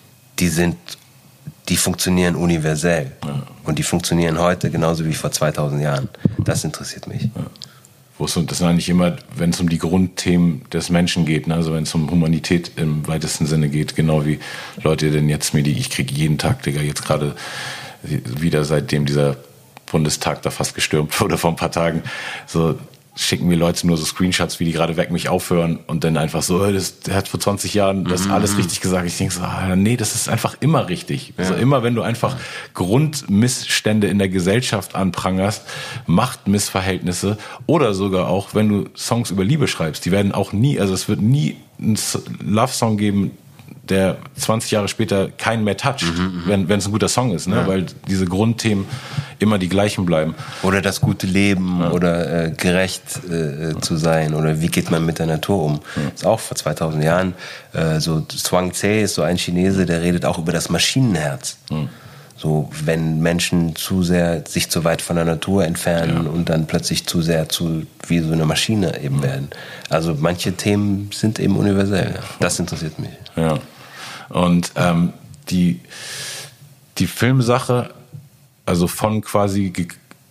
die funktionieren universell. Ja. Und die funktionieren heute genauso wie vor 2000 Jahren. Das interessiert mich. Ja. Das sind eigentlich immer, wenn es um die Grundthemen des Menschen geht, ne? Also wenn es um Humanität im weitesten Sinne geht, genau wie Leute denn jetzt ich kriege jeden Tag, Digga, jetzt gerade wieder, seitdem dieser Bundestag da fast gestürmt wurde vor ein paar Tagen, so schicken mir Leute nur so Screenshots, wie die gerade weg mich aufhören und dann einfach so, der hat vor 20 Jahren das alles richtig gesagt. Ich denke so, nee, das ist einfach immer richtig. Ja. Also immer, wenn du einfach Grundmissstände in der Gesellschaft anprangerst, Machtmissverhältnisse oder sogar auch, wenn du Songs über Liebe schreibst, die werden auch nie, also es wird nie einen Love-Song geben, der 20 Jahre später keinen mehr toucht, wenn es ein guter Song ist, ne? Ja. Weil diese Grundthemen immer die gleichen bleiben. Oder das gute Leben oder gerecht zu sein oder wie geht man mit der Natur um. Ist auch vor 2000 Jahren. So Zhuang Tse ist so ein Chinese, der redet auch über das Maschinenherz. So, wenn Menschen sich zu weit von der Natur entfernen und dann plötzlich zu sehr wie so eine Maschine eben werden. Also manche Themen sind eben universell. Ja. Das interessiert mich. Ja. Und die Filmsache, also von quasi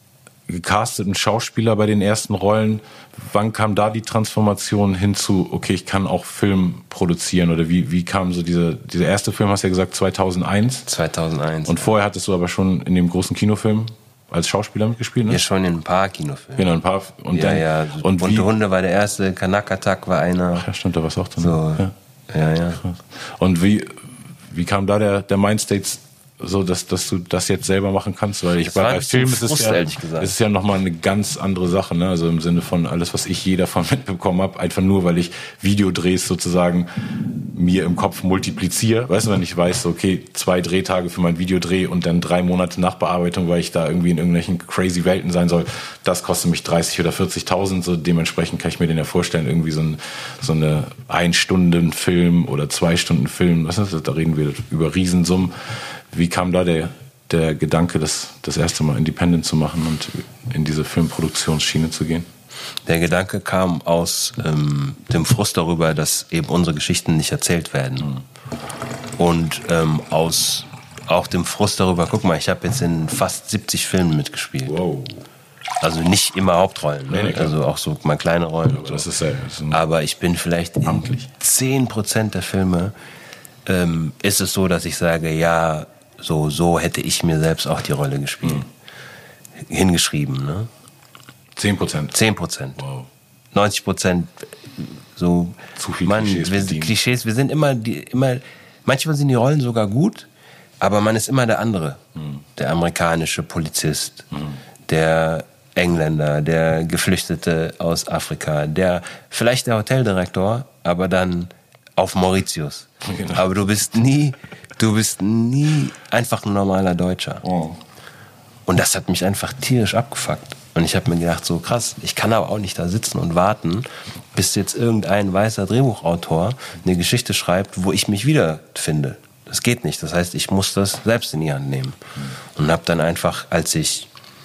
gecasteten Schauspieler bei den ersten Rollen. Wann kam da die Transformation hin zu, okay, ich kann auch Film produzieren? Oder wie kam so dieser erste Film, hast du ja gesagt, 2001? 2001. Und vorher hattest du aber schon in dem großen Kinofilm als Schauspieler mitgespielt, ne? Ja, schon in ein paar Kinofilmen. Genau, ein paar. Und ja, dann, ja. Und Bunte Hunde war der erste, Kanak Attack war einer. Ach ja, stimmt, da war es auch drin. So, ja. Krass. Und wie kam da der Mindstate so, dass du das jetzt selber machen kannst? Weil bei Film ist es ja nochmal eine ganz andere Sache, ne? Also im Sinne von alles, was ich je davon mitbekommen habe, einfach nur, weil ich Videodrehs sozusagen mir im Kopf multipliziere. Weißt du, wenn ich weiß, so, okay, 2 Drehtage für mein Videodreh und dann 3 Monate Nachbearbeitung, weil ich da irgendwie in irgendwelchen crazy Welten sein soll, das kostet mich 30.000 oder 40.000. So dementsprechend kann ich mir den ja vorstellen, irgendwie so eine 1-Stunden-Film oder 2-Stunden-Film, was ist das? Da reden wir über Riesensummen. Wie kam da der Gedanke, das erste Mal Independent zu machen und in diese Filmproduktionsschiene zu gehen? Der Gedanke kam aus dem Frust darüber, dass eben unsere Geschichten nicht erzählt werden. Und aus auch dem Frust darüber, guck mal, ich habe jetzt in fast 70 Filmen mitgespielt. Wow. Also nicht immer Hauptrollen, ne? Nee, also auch so mal kleine Rollen. Aber, das ist aber ich bin vielleicht in 10% der Filme ist es so, dass ich sage, ja, so hätte ich mir selbst auch die Rolle gespielt. Hingeschrieben, ne? 10%? 10%. Wow. 90% so. Zu viel Klischees. Wir sind immer, manchmal sind die Rollen sogar gut, aber man ist immer der andere. Der amerikanische Polizist, der Engländer, der Geflüchtete aus Afrika, vielleicht der Hoteldirektor, aber dann auf Mauritius. Genau. Aber du bist nie einfach ein normaler Deutscher. Oh. Und das hat mich einfach tierisch abgefuckt. Und ich habe mir gedacht, so krass, ich kann aber auch nicht da sitzen und warten, bis jetzt irgendein weißer Drehbuchautor eine Geschichte schreibt, wo ich mich wiederfinde. Das geht nicht. Das heißt, ich muss das selbst in die Hand nehmen. Und habe dann einfach, als ich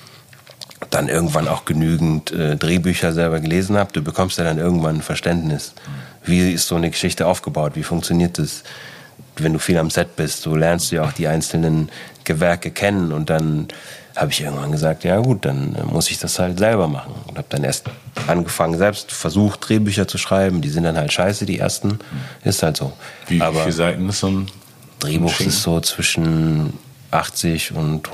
dann irgendwann auch genügend Drehbücher selber gelesen habe, du bekommst ja dann irgendwann ein Verständnis. Wie ist so eine Geschichte aufgebaut? Wie funktioniert das? Wenn du viel am Set bist, du lernst ja auch die einzelnen Gewerke kennen. Und dann habe ich irgendwann gesagt, ja gut, dann muss ich das halt selber machen. Und habe dann erst angefangen, selbst versucht, Drehbücher zu schreiben. Die sind dann halt scheiße, die ersten. Ist halt so. Wie viele Seiten ist so ein Drehbuch? Ist so zwischen 80 und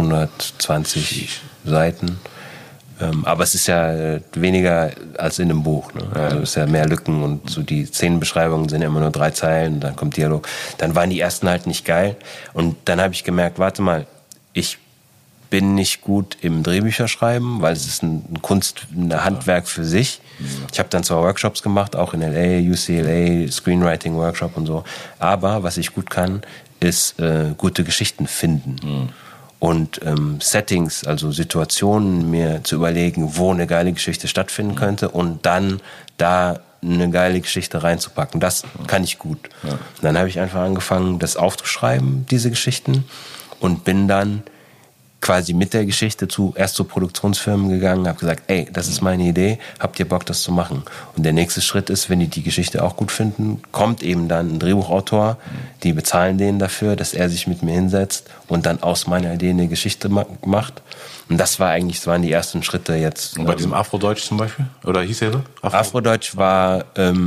120 Seiten. Aber es ist ja weniger als in einem Buch. Ne? Also es ist ja mehr Lücken und so die Szenenbeschreibungen sind ja immer nur 3 Zeilen, dann kommt Dialog. Dann waren die ersten halt nicht geil. Und dann habe ich gemerkt, warte mal, ich bin nicht gut im Drehbücherschreiben, weil es ist ein Handwerk für sich. Ich habe dann zwar Workshops gemacht, auch in LA, UCLA, Screenwriting-Workshop und so. Aber was ich gut kann, ist gute Geschichten finden. Und Settings, also Situationen mir zu überlegen, wo eine geile Geschichte stattfinden könnte und dann da eine geile Geschichte reinzupacken. Das kann ich gut. Ja. Dann habe ich einfach angefangen, das aufzuschreiben, diese Geschichten, und bin dann quasi mit der Geschichte erst zu Produktionsfirmen gegangen, habe gesagt, ey, das ist meine Idee, habt ihr Bock, das zu machen? Und der nächste Schritt ist, wenn die Geschichte auch gut finden, kommt eben dann ein Drehbuchautor, die bezahlen den dafür, dass er sich mit mir hinsetzt und dann aus meiner Idee eine Geschichte macht. Und das waren die ersten Schritte jetzt. Und bei diesem Afrodeutsch zum Beispiel? Oder hieß er so? Afrodeutsch war,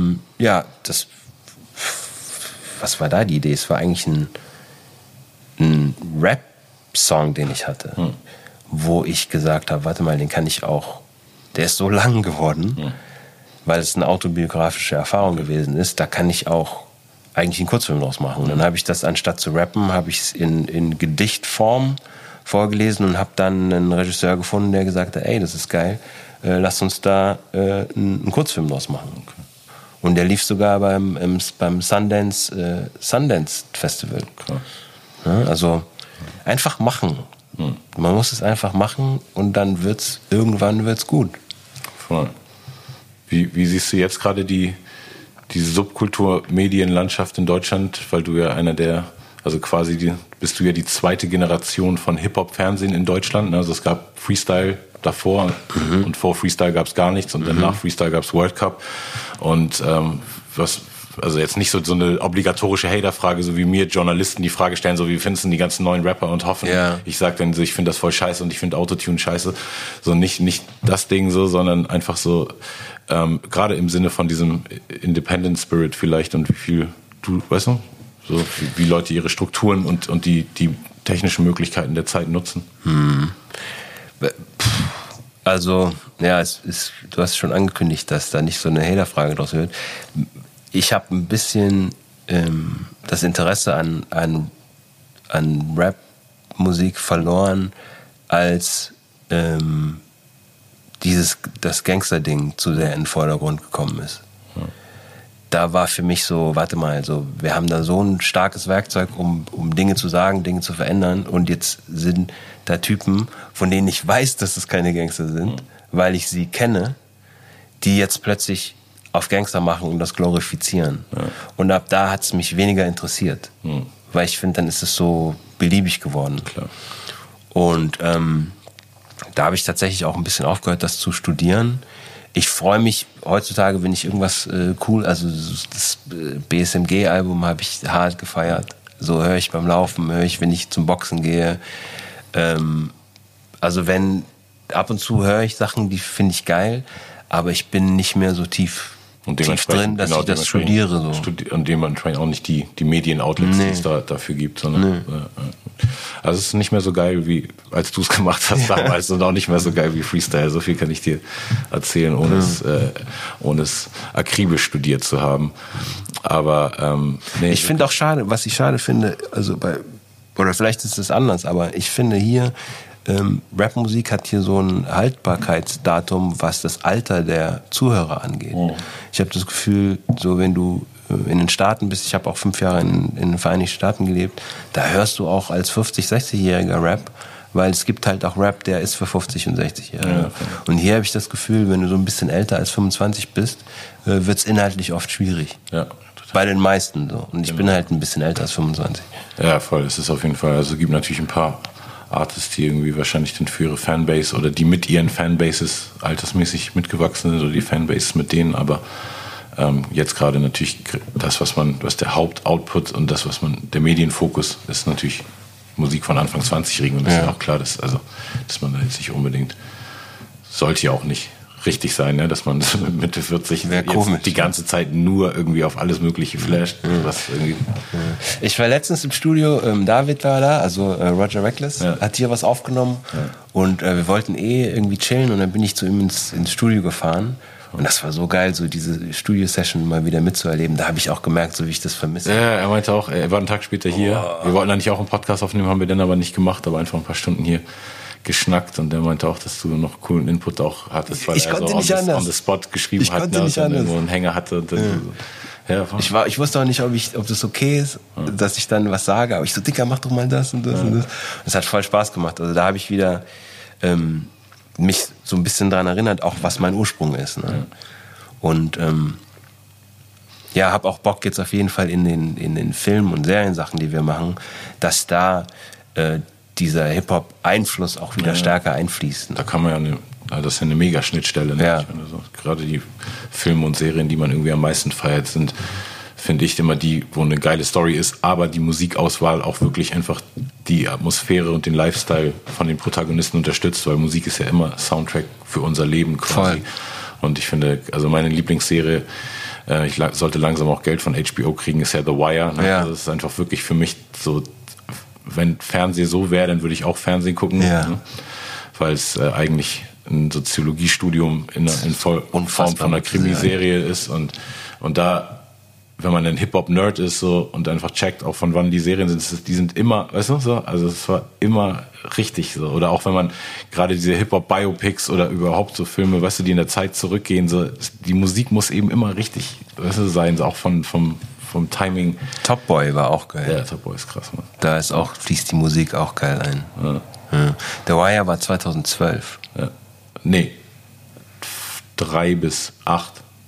was war da die Idee? Es war eigentlich ein Rap-Song, den ich hatte, wo ich gesagt habe, warte mal, den kann ich auch, der ist so lang geworden, weil es eine autobiografische Erfahrung gewesen ist, da kann ich auch eigentlich einen Kurzfilm draus machen. Und dann habe ich das, anstatt zu rappen, habe ich es in Gedichtform vorgelesen und habe dann einen Regisseur gefunden, der gesagt hat, ey, das ist geil, lass uns da einen Kurzfilm draus machen. Okay. Und der lief sogar beim Sundance Festival. Okay. Ja, also einfach machen. Man muss es einfach machen und dann irgendwann wird's gut. Voll. Wie siehst du jetzt gerade diese Subkultur-Medienlandschaft in Deutschland, weil du ja bist du ja die zweite Generation von Hip-Hop-Fernsehen in Deutschland. Also es gab Freestyle davor und vor Freestyle gab es gar nichts und dann nach Freestyle gab es World Cup. Und was also jetzt nicht so eine obligatorische Hater-Frage, so wie mir Journalisten die Frage stellen, so wie findest du die ganzen neuen Rapper und hoffen, ich sag dann so, ich finde das voll scheiße und ich finde Autotune scheiße. So nicht das Ding so, sondern einfach so, gerade im Sinne von diesem Independent Spirit vielleicht und wie viel du, weißt du, so wie Leute ihre Strukturen und die technischen Möglichkeiten der Zeit nutzen. Also, ja, du hast schon angekündigt, dass da nicht so eine Hater-Frage draus wird. Ich habe ein bisschen das Interesse an Rap-Musik verloren, als das Gangster-Ding zu sehr in den Vordergrund gekommen ist. Da war für mich so, warte mal, so, wir haben da so ein starkes Werkzeug, um Dinge zu sagen, Dinge zu verändern, und jetzt sind da Typen, von denen ich weiß, dass es keine Gangster sind, weil ich sie kenne, die jetzt plötzlich auf Gangster machen und das glorifizieren. Ja. Und ab da hat es mich weniger interessiert, weil ich finde, dann ist es so beliebig geworden. Klar. Und da habe ich tatsächlich auch ein bisschen aufgehört, das zu studieren. Ich freue mich heutzutage, wenn ich irgendwas also das BSMG-Album habe ich hart gefeiert. So höre ich beim Laufen, höre ich, wenn ich zum Boxen gehe. Also ab und zu höre ich Sachen, die finde ich geil, aber ich bin nicht mehr so tief drin, dass ich das studiere. So. Und dementsprechend auch nicht die Medien-Outlets, die es dafür gibt. Sondern, also es ist nicht mehr so geil, wie als du es gemacht hast damals, und auch nicht mehr so geil wie Freestyle. So viel kann ich dir erzählen, ohne es akribisch studiert zu haben. Aber ich finde auch schade, was ich schade finde, also oder vielleicht ist es anders, aber ich finde hier, Rapmusik hat hier so ein Haltbarkeitsdatum, was das Alter der Zuhörer angeht. Ich habe das Gefühl, so wenn du in den Staaten bist, ich habe auch 5 Jahre in den Vereinigten Staaten gelebt, da hörst du auch als 50-, 60-jähriger Rap, weil es gibt halt auch Rap, der ist für 50- und 60-Jährige. Ja, und hier habe ich das Gefühl, wenn du so ein bisschen älter als 25 bist, wird es inhaltlich oft schwierig. Ja. Bei den meisten so. Und ich bin halt ein bisschen älter als 25. Ja, voll. Es ist auf jeden Fall, also es gibt natürlich ein paar Artists, die irgendwie wahrscheinlich dann für ihre Fanbase oder die mit ihren Fanbases altersmäßig mitgewachsen sind oder die Fanbases mit denen, aber jetzt gerade natürlich das, was der Hauptoutput und das, der Medienfokus ist, natürlich Musik von Anfang 20-Jährigen, und das ist ja auch klar, dass man da jetzt nicht unbedingt, sollte ja auch nicht richtig sein, ne? Dass man Mitte 40 die ganze Zeit nur irgendwie auf alles Mögliche flasht. Was irgendwie ich war letztens im Studio, David war da, also Roger Reckless, hat hier was aufgenommen und wir wollten irgendwie chillen, und dann bin ich zu ihm ins Studio gefahren. Und das war so geil, so diese Studio-Session mal wieder mitzuerleben. Da habe ich auch gemerkt, so wie ich das vermisse. Ja, er meinte auch, er war einen Tag später hier. Wir wollten eigentlich auch einen Podcast aufnehmen, haben wir dann aber nicht gemacht, aber einfach ein paar Stunden hier geschnackt, und der meinte auch, dass du noch coolen Input auch hattest, weil er so on the spot geschrieben hat, und irgendwo einen Hänger hatte. Und dann ich wusste auch nicht, ob das okay ist, dass ich dann was sage, aber ich so, Dicker, mach doch mal das und das und das. Das hat voll Spaß gemacht. Also da habe ich wieder mich so ein bisschen daran erinnert, auch was mein Ursprung ist. Ne? Und habe auch Bock jetzt auf jeden Fall in den Film- und Seriensachen, die wir machen, dass da dieser Hip-Hop-Einfluss auch wieder stärker einfließt. Ne? Da kann man ja das ist ja eine Mega-Schnittstelle. Ne? Ich meine, gerade die Filme und Serien, die man irgendwie am meisten feiert, sind, finde ich, immer die, wo eine geile Story ist, aber die Musikauswahl auch wirklich einfach die Atmosphäre und den Lifestyle von den Protagonisten unterstützt, weil Musik ist ja immer Soundtrack für unser Leben quasi. Voll. Und ich finde, also meine Lieblingsserie, ich sollte langsam auch Geld von HBO kriegen, ist ja The Wire. Ne? Also das ist einfach wirklich für mich so, wenn Fernsehen so wäre, dann würde ich auch Fernsehen gucken, ne? Weil es eigentlich ein Soziologiestudium in Form von einer Krimiserie ist, und da, wenn man ein Hip-Hop-Nerd ist so und einfach checkt, auch von wann die Serien sind, die sind immer, weißt du, so, also es war immer richtig so. Oder auch wenn man gerade diese Hip-Hop-Biopics oder überhaupt so Filme, weißt du, die in der Zeit zurückgehen, so, die Musik muss eben immer richtig, weißt du, sein, so auch vom Timing. Top Boy war auch geil. Ja, Top Boy ist krass, Mann. Da fließt die Musik auch geil ein. Ja. The Wire war 2012. Ja. Nee. 3 bis 8.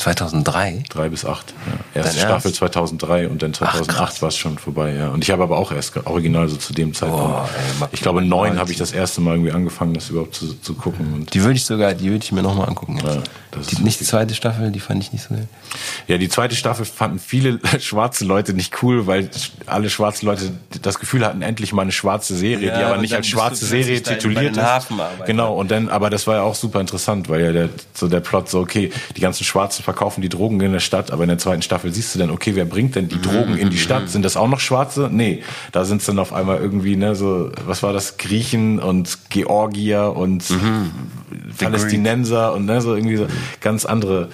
2003? 3 bis 8, ja. Erste Staffel 2003 und dann 2008 war es schon vorbei, ja. Und ich habe aber auch erst original so zu dem Zeitpunkt. Ich glaube 9 habe ich das erste Mal irgendwie angefangen, das überhaupt zu gucken. Und die würde ich mir nochmal angucken. Ja, nicht die zweite Staffel, die fand ich nicht so geil. Ja, die zweite Staffel fanden viele schwarze Leute nicht cool, weil alle schwarze Leute das Gefühl hatten, endlich mal eine schwarze Serie, die aber nicht als schwarze Serie tituliert ist. Genau, und dann, aber das war ja auch super interessant, weil ja der Plot so, okay, die ganzen Schwarzen verkaufen die Drogen in der Stadt, aber in der zweiten Staffel siehst du dann, okay, wer bringt denn die Drogen in die Stadt? Sind das auch noch Schwarze? Nee, da sind es dann auf einmal irgendwie, ne, so, was war das? Griechen und Georgier und Palästinenser und ne, so irgendwie so ganz andere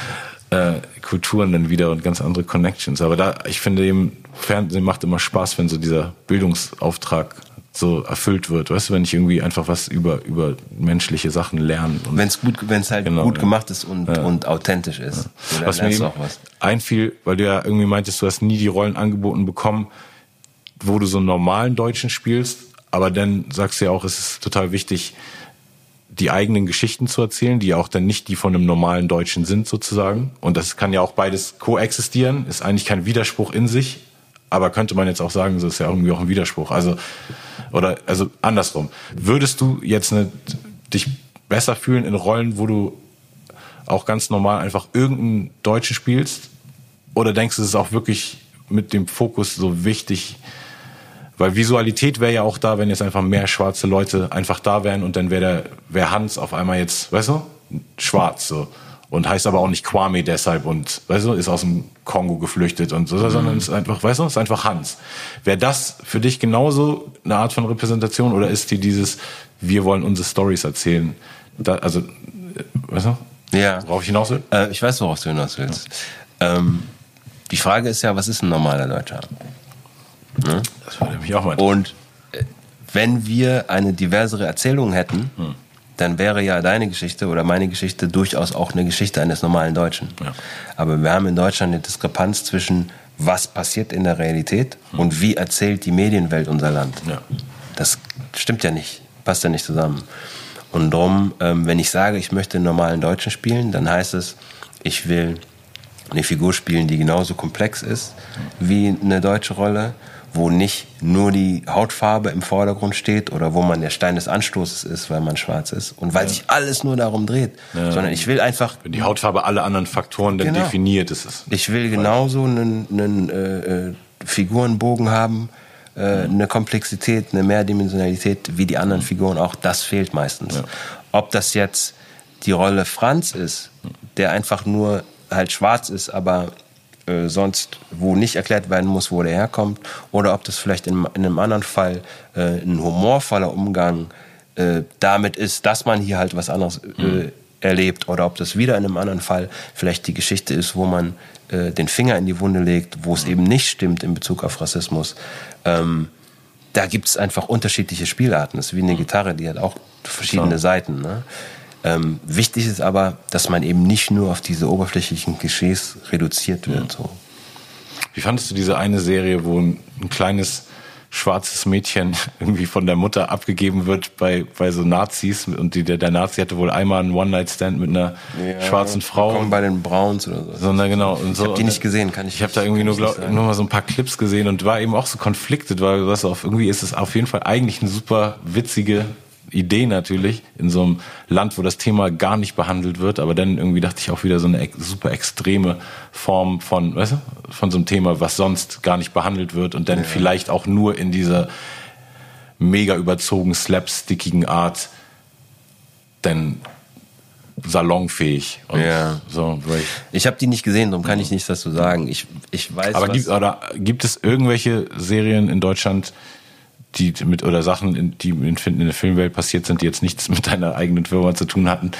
Kulturen dann wieder und ganz andere Connections. Aber ich finde eben, Fernsehen macht immer Spaß, wenn so dieser Bildungsauftrag so erfüllt wird, weißt du, wenn ich irgendwie einfach was über menschliche Sachen lerne. Wenn es gut gemacht ist und authentisch ist. Ja. Was mir eben einfiel, weil du ja irgendwie meintest, du hast nie die Rollen angeboten bekommen, wo du so einen normalen Deutschen spielst, aber dann sagst du ja auch, es ist total wichtig, die eigenen Geschichten zu erzählen, die ja auch dann nicht die von einem normalen Deutschen sind sozusagen. Und das kann ja auch beides koexistieren, ist eigentlich kein Widerspruch in sich, aber könnte man jetzt auch sagen, das ist ja irgendwie auch ein Widerspruch. Also andersrum. Würdest du jetzt dich besser fühlen in Rollen, wo du auch ganz normal einfach irgendeinen Deutschen spielst? Oder denkst du, es ist auch wirklich mit dem Fokus so wichtig? Weil Visualität wäre ja auch da, wenn jetzt einfach mehr schwarze Leute einfach da wären und dann wäre Hans auf einmal jetzt, weißt du, schwarz so. Und heißt aber auch nicht Kwame deshalb und, weißt du, ist aus dem Kongo geflüchtet und so, sondern ist einfach, weißt du, ist einfach Hans. Wäre das für dich genauso eine Art von Repräsentation oder ist dir dieses, wir wollen unsere Stories erzählen? Weißt du? Ja. Worauf ich hinaus will? Ich weiß, worauf du hinaus willst. Ja. Die Frage ist ja, was ist ein normaler Deutscher? Ne? Das würde mich auch mal interessieren. Und wenn wir eine diversere Erzählung hätten, dann wäre ja deine Geschichte oder meine Geschichte durchaus auch eine Geschichte eines normalen Deutschen. Ja. Aber wir haben in Deutschland eine Diskrepanz zwischen, was passiert in der Realität und wie erzählt die Medienwelt unser Land. Ja. Das stimmt ja nicht, passt ja nicht zusammen. Und darum, wenn ich sage, ich möchte einen normalen Deutschen spielen, dann heißt es, ich will eine Figur spielen, die genauso komplex ist wie eine deutsche Rolle, wo nicht nur die Hautfarbe im Vordergrund steht oder wo man der Stein des Anstoßes ist, weil man schwarz ist und weil sich alles nur darum dreht, sondern ich will einfach... Wenn die Hautfarbe alle anderen Faktoren dann definiert, ist es... Ich will genauso einen Figurenbogen haben, eine Komplexität, eine Mehrdimensionalität wie die anderen Figuren auch, das fehlt meistens. Ja. Ob das jetzt die Rolle Franz ist, der einfach nur halt schwarz ist, aber sonst, wo nicht erklärt werden muss, wo der herkommt, oder ob das vielleicht in einem anderen Fall ein humorvoller Umgang damit ist, dass man hier halt was anderes erlebt, oder ob das wieder in einem anderen Fall vielleicht die Geschichte ist, wo man den Finger in die Wunde legt, wo es eben nicht stimmt in Bezug auf Rassismus. Da gibt es einfach unterschiedliche Spielarten. Das ist wie eine Gitarre, die hat auch verschiedene Seiten, ne? Wichtig ist aber, dass man eben nicht nur auf diese oberflächlichen Klischees reduziert wird. So. Wie fandest du diese eine Serie, wo ein kleines schwarzes Mädchen irgendwie von der Mutter abgegeben wird bei so Nazis und der Nazi hatte wohl einmal einen One-Night-Stand mit einer schwarzen Frau. Kommen bei den Browns oder so. Sondern genau. Und so. Ich habe die nicht gesehen, Ich habe da irgendwie nur mal so ein paar Clips gesehen und war eben auch so conflicted, weil irgendwie ist es auf jeden Fall eigentlich eine super witzige Idee natürlich, in so einem Land, wo das Thema gar nicht behandelt wird, aber dann irgendwie dachte ich auch wieder so eine super extreme Form von, weißt du, von so einem Thema, was sonst gar nicht behandelt wird und dann vielleicht auch nur in dieser mega überzogen slapstickigen Art dann salonfähig. Und so, ich habe die nicht gesehen, darum kann ich nichts dazu sagen. Ich weiß. Aber gibt es irgendwelche Serien in Deutschland, die oder Sachen, die in der Filmwelt passiert sind, die jetzt nichts mit deiner eigenen Firma zu tun hatten,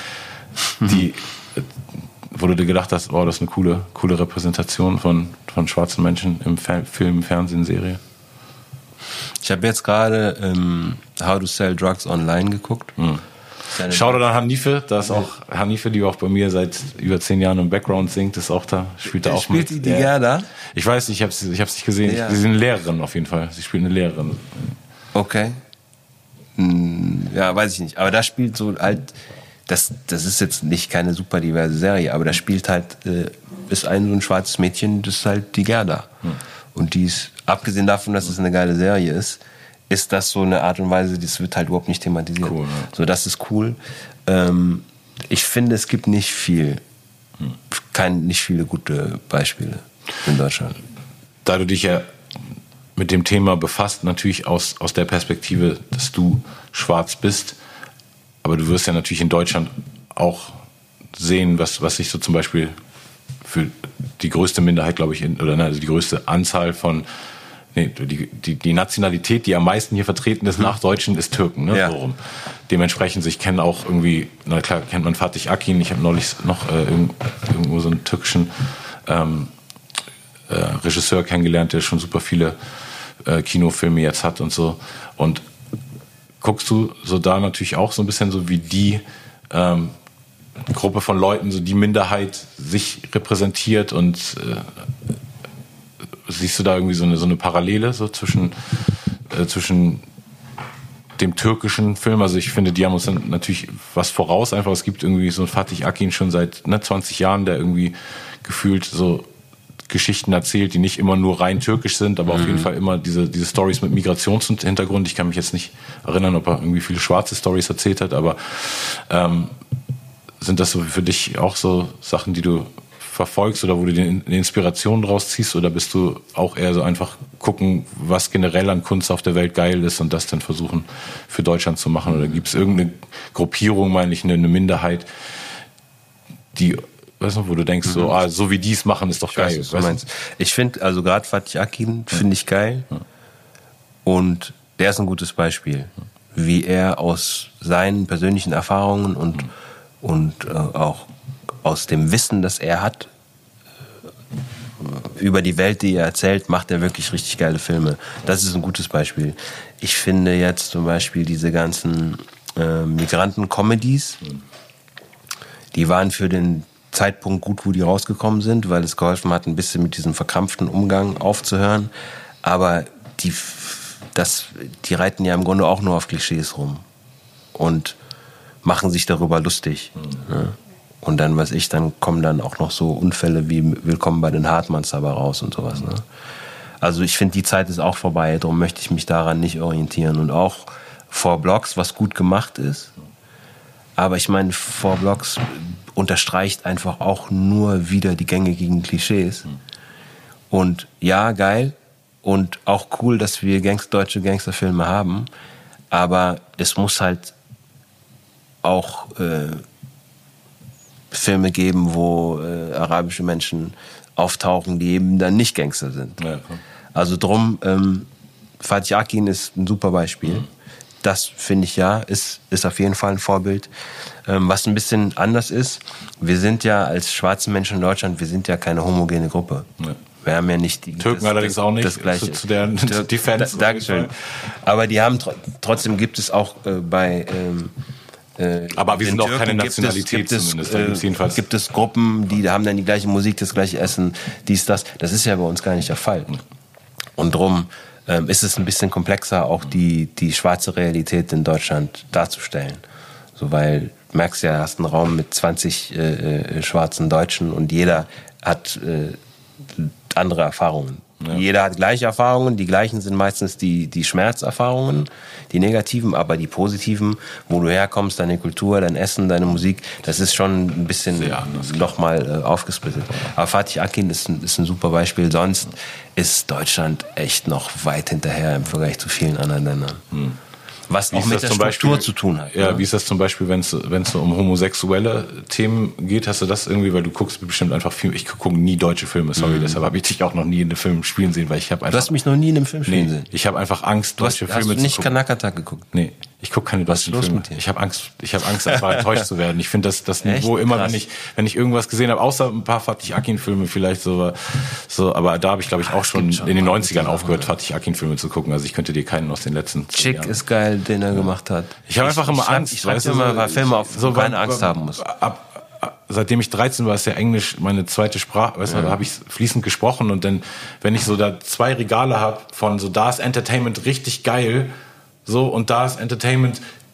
wo du dir gedacht hast, oh, das ist eine coole Repräsentation von schwarzen Menschen im Film, Fernsehen, Serie? Ich habe jetzt gerade How to Sell Drugs Online geguckt. Schau dir an Hanife, da ist auch Hanife, die auch bei mir seit über 10 Jahren im Background singt, ist auch da, spielt da auch mit. Spielt die Gerda? Ich weiß nicht, ich hab's nicht gesehen. Ja. Sie ist eine Lehrerin auf jeden Fall. Sie spielt eine Lehrerin. Okay. Ja, weiß ich nicht. Aber da spielt so halt das ist jetzt nicht keine super diverse Serie, aber da spielt halt, ist so ein schwarzes Mädchen, das ist halt die Gerda. Und die ist, abgesehen davon, dass es eine geile Serie ist das so eine Art und Weise, das wird halt überhaupt nicht thematisiert. Cool, ja. So, das ist cool. Ich finde, es gibt nicht viele gute Beispiele in Deutschland. Da du dich ja mit dem Thema befasst, natürlich aus der Perspektive, dass du schwarz bist, aber du wirst ja natürlich in Deutschland auch sehen, was sich so zum Beispiel für die größte Minderheit, glaube ich, also die größte Anzahl von die Nationalität, die am meisten hier vertreten ist nach Deutschen, ist Türken. Ne? Ja. So. Dementsprechend, ich kenne auch irgendwie, na klar, kennt man Fatih Akin, ich habe neulich noch irgendwo so einen türkischen Regisseur kennengelernt, der schon super viele Kinofilme jetzt hat und so. Und guckst du so da natürlich auch so ein bisschen so wie die Gruppe von Leuten, so die Minderheit sich repräsentiert und siehst du da irgendwie so eine Parallele so zwischen dem türkischen Film? Also ich finde, die haben uns dann natürlich was voraus. Einfach, es gibt irgendwie so einen Fatih Akin schon seit 20 Jahren, der irgendwie gefühlt so Geschichten erzählt, die nicht immer nur rein türkisch sind, aber auf jeden Fall immer diese Storys mit Migrationshintergrund. Ich kann mich jetzt nicht erinnern, ob er irgendwie viele schwarze Storys erzählt hat, aber sind das so für dich auch so Sachen, die du verfolgst oder wo du die Inspiration draus ziehst, oder bist du auch eher so einfach gucken, was generell an Kunst auf der Welt geil ist und das dann versuchen für Deutschland zu machen? Oder gibt es irgendeine Gruppierung, meine ich, eine Minderheit, die, weißt du, wo du denkst, so wie die es machen, ist doch geil. Was du meinst. Ich finde, also gerade Fatih Akin finde ich geil. Und der ist ein gutes Beispiel, wie er aus seinen persönlichen Erfahrungen und auch aus dem Wissen, das er hat über die Welt, die er erzählt, macht er wirklich richtig geile Filme. Das ist ein gutes Beispiel. Ich finde jetzt zum Beispiel diese ganzen Migranten-Comedies, die waren für den Zeitpunkt gut, wo die rausgekommen sind, weil es geholfen hat, ein bisschen mit diesem verkrampften Umgang aufzuhören. Aber die reiten ja im Grunde auch nur auf Klischees rum und machen sich darüber lustig. Ne? Und dann, dann kommen dann auch noch so Unfälle wie Willkommen bei den Hartmanns dabei raus und sowas. Ne? Also ich finde, die Zeit ist auch vorbei, darum möchte ich mich daran nicht orientieren. Und auch 4Blocks, was gut gemacht ist. Aber ich meine, 4Blocks unterstreicht einfach auch nur wieder die gängigen Klischees. Und ja, geil. Und auch cool, dass wir deutsche Gangsterfilme haben. Aber es muss halt auch Filme geben, wo arabische Menschen auftauchen, die eben dann nicht Gangster sind. Ja, cool. Also drum, Fatih Akin ist ein super Beispiel. Das finde ich ist auf jeden Fall ein Vorbild. Was ein bisschen anders ist, wir sind ja als schwarze Menschen in Deutschland, wir sind ja keine homogene Gruppe. Ja. Wir haben ja nicht die Türken allerdings auch nicht. Das Gleiche. Zu der Defense. Dankeschön. Aber die haben trotzdem gibt es auch bei aber wir sind auch keine Nationalität zumindest. Gibt es Gruppen, die haben dann die gleiche Musik, das gleiche Essen, dies, das. Das ist ja bei uns gar nicht der Fall. Und drum ist es ein bisschen komplexer, auch die schwarze Realität in Deutschland darzustellen. So, weil du merkst ja, du hast einen Raum mit 20 schwarzen Deutschen und jeder hat andere Erfahrungen. Ja. Jeder hat gleiche Erfahrungen, die gleichen sind meistens die Schmerzerfahrungen, die negativen, aber die positiven, wo du herkommst, deine Kultur, dein Essen, deine Musik, das ist schon ein bisschen nochmal aufgesplittet. Aber Fatih Akin ist ein super Beispiel, sonst ist Deutschland echt noch weit hinterher im Vergleich zu vielen anderen Ländern. Was auch mit der Struktur zu tun hat. Ja, wie ist das zum Beispiel, wenn es so um homosexuelle Themen geht? Hast du das irgendwie, weil du guckst bestimmt einfach viel, ich gucke nie deutsche Filme, sorry, deshalb habe ich dich auch noch nie in einem Film spielen sehen, weil ich habe einfach... Du hast mich noch nie in einem Film spielen sehen? Ich habe einfach Angst, deutsche Filme zu gucken. Hast du nicht Kanakata geguckt? Nee, ich gucke keine deutschen Filme. Ich habe Angst, einfach enttäuscht zu werden. Ich finde das Niveau echt? Immer, wenn ich irgendwas gesehen habe, außer ein paar Fatih Akin-Filme vielleicht so, aber da habe ich, glaube ich, auch schon in den 90ern aufgehört, Fatih Akin-Filme zu gucken. Also ich könnte dir keinen aus den letzten 10 Jahren. Chick ist geil, den er gemacht hat. Ich habe einfach immer Angst. Ich schreibe immer bei Filmen auf, wo keine Angst haben muss. Seitdem ich 13 war, ist ja Englisch meine zweite Sprache. Weißt du, da habe ich fließend gesprochen. Und dann, wenn ich so da 2 Regale habe von so, da ist Entertainment richtig geil, so, und da ist Entertainment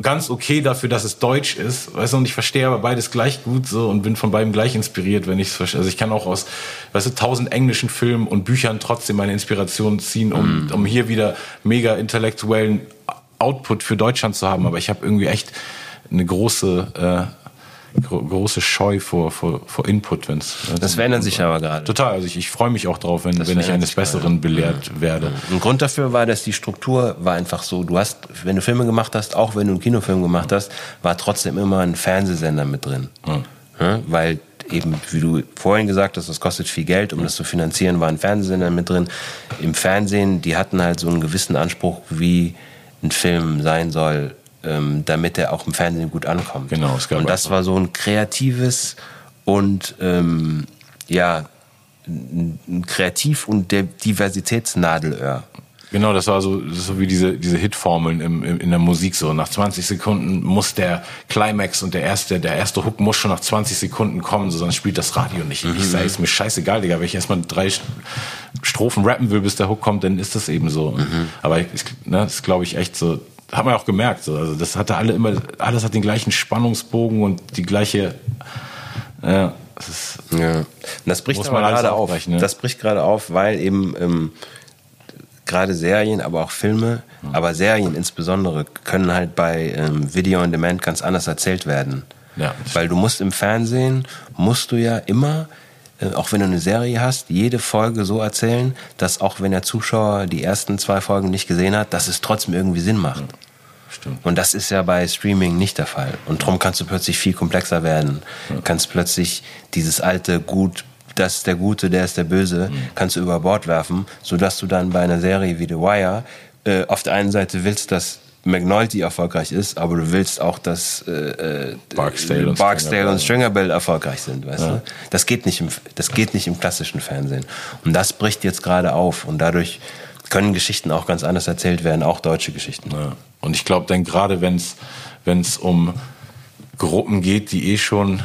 ganz okay dafür, dass es deutsch ist, weißt du, und ich verstehe aber beides gleich gut so und bin von beidem gleich inspiriert, wenn ich es verstehe. Also ich kann auch aus, weißt du, 1000 englischen Filmen und Büchern trotzdem meine Inspiration ziehen, um hier wieder mega intellektuellen Output für Deutschland zu haben, aber ich habe irgendwie echt eine große Scheu vor Input, wenn's das verändert sich aber gerade. Total, also ich freue mich auch drauf, wenn ich eines Besseren belehrt werde. Ein Grund dafür war, dass die Struktur war einfach so, wenn du Filme gemacht hast, auch wenn du einen Kinofilm gemacht hast, war trotzdem immer ein Fernsehsender mit drin. Ja, weil eben, wie du vorhin gesagt hast, das kostet viel Geld, um das zu finanzieren, war ein Fernsehsender mit drin. Im Fernsehen, die hatten halt so einen gewissen Anspruch, wie ein Film sein soll, damit er auch im Fernsehen gut ankommt. Genau, und das war so ein kreatives und ein Kreativ- und Diversitätsnadelöhr. Genau, das war so wie diese Hitformeln in der Musik so. Nach 20 Sekunden muss der Climax und der erste Hook muss schon nach 20 Sekunden kommen, so, sonst spielt das Radio nicht. Ich sage, ist mir scheißegal, Digga, wenn ich erstmal 3 Strophen rappen will, bis der Hook kommt, dann ist das eben so. Aber das glaube ich echt so. Hat man auch gemerkt, so. Also das hatte alles hat den gleichen Spannungsbogen und die gleiche, Und das bricht aber gerade auf. Ne? Das bricht gerade auf, weil eben gerade Serien, aber auch Filme, aber Serien insbesondere können halt bei Video on Demand ganz anders erzählt werden. Ja, weil du musst im Fernsehen, ja immer, auch wenn du eine Serie hast, jede Folge so erzählen, dass auch wenn der Zuschauer die ersten 2 Folgen nicht gesehen hat, dass es trotzdem irgendwie Sinn macht. Stimmt. Und das ist ja bei Streaming nicht der Fall. Und darum kannst du plötzlich viel komplexer werden. Kannst plötzlich dieses alte Gut, das ist der Gute, der ist der Böse, kannst du über Bord werfen, sodass du dann bei einer Serie wie The Wire auf der einen Seite willst, dass McNulty erfolgreich ist, aber du willst auch, dass Barksdale und Stringer Bell erfolgreich sind, weißt du? Das geht nicht im klassischen Fernsehen. Und das bricht jetzt gerade auf und dadurch können Geschichten auch ganz anders erzählt werden, auch deutsche Geschichten. Ja. Und ich glaube, dann gerade wenn es um Gruppen geht, die schon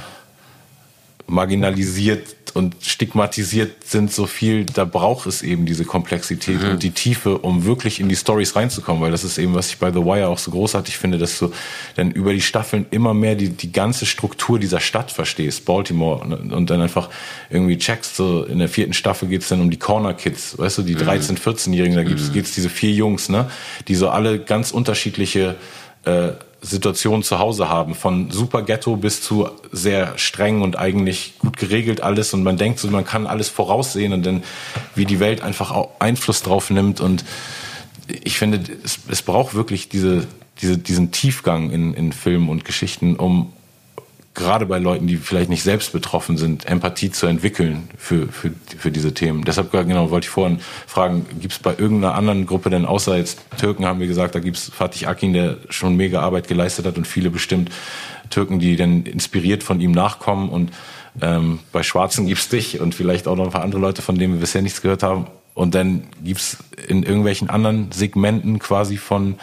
marginalisiert und stigmatisiert sind, so viel, da braucht es eben diese Komplexität und die Tiefe, um wirklich in die Storys reinzukommen, weil das ist eben, was ich bei The Wire auch so großartig finde, dass du dann über die Staffeln immer mehr die ganze Struktur dieser Stadt verstehst, Baltimore, und dann einfach irgendwie checkst, so in der 4. Staffel geht's dann um die Corner Kids, weißt du, die 13-, 14-Jährigen, da geht's diese 4 Jungs, ne, die so alle ganz unterschiedliche Situationen zu Hause haben, von super Ghetto bis zu sehr streng und eigentlich gut geregelt alles, und man denkt so, man kann alles voraussehen und dann wie die Welt einfach auch Einfluss drauf nimmt, und ich finde, es braucht wirklich diesen Tiefgang in Filmen und Geschichten, um gerade bei Leuten, die vielleicht nicht selbst betroffen sind, Empathie zu entwickeln für diese Themen. Deshalb wollte ich vorhin fragen, gibt es bei irgendeiner anderen Gruppe denn, außer jetzt Türken, haben wir gesagt, da gibt es Fatih Akin, der schon mega Arbeit geleistet hat, und viele bestimmt Türken, die dann inspiriert von ihm nachkommen, und bei Schwarzen gibt's dich und vielleicht auch noch ein paar andere Leute, von denen wir bisher nichts gehört haben, und dann gibt's in irgendwelchen anderen Segmenten quasi von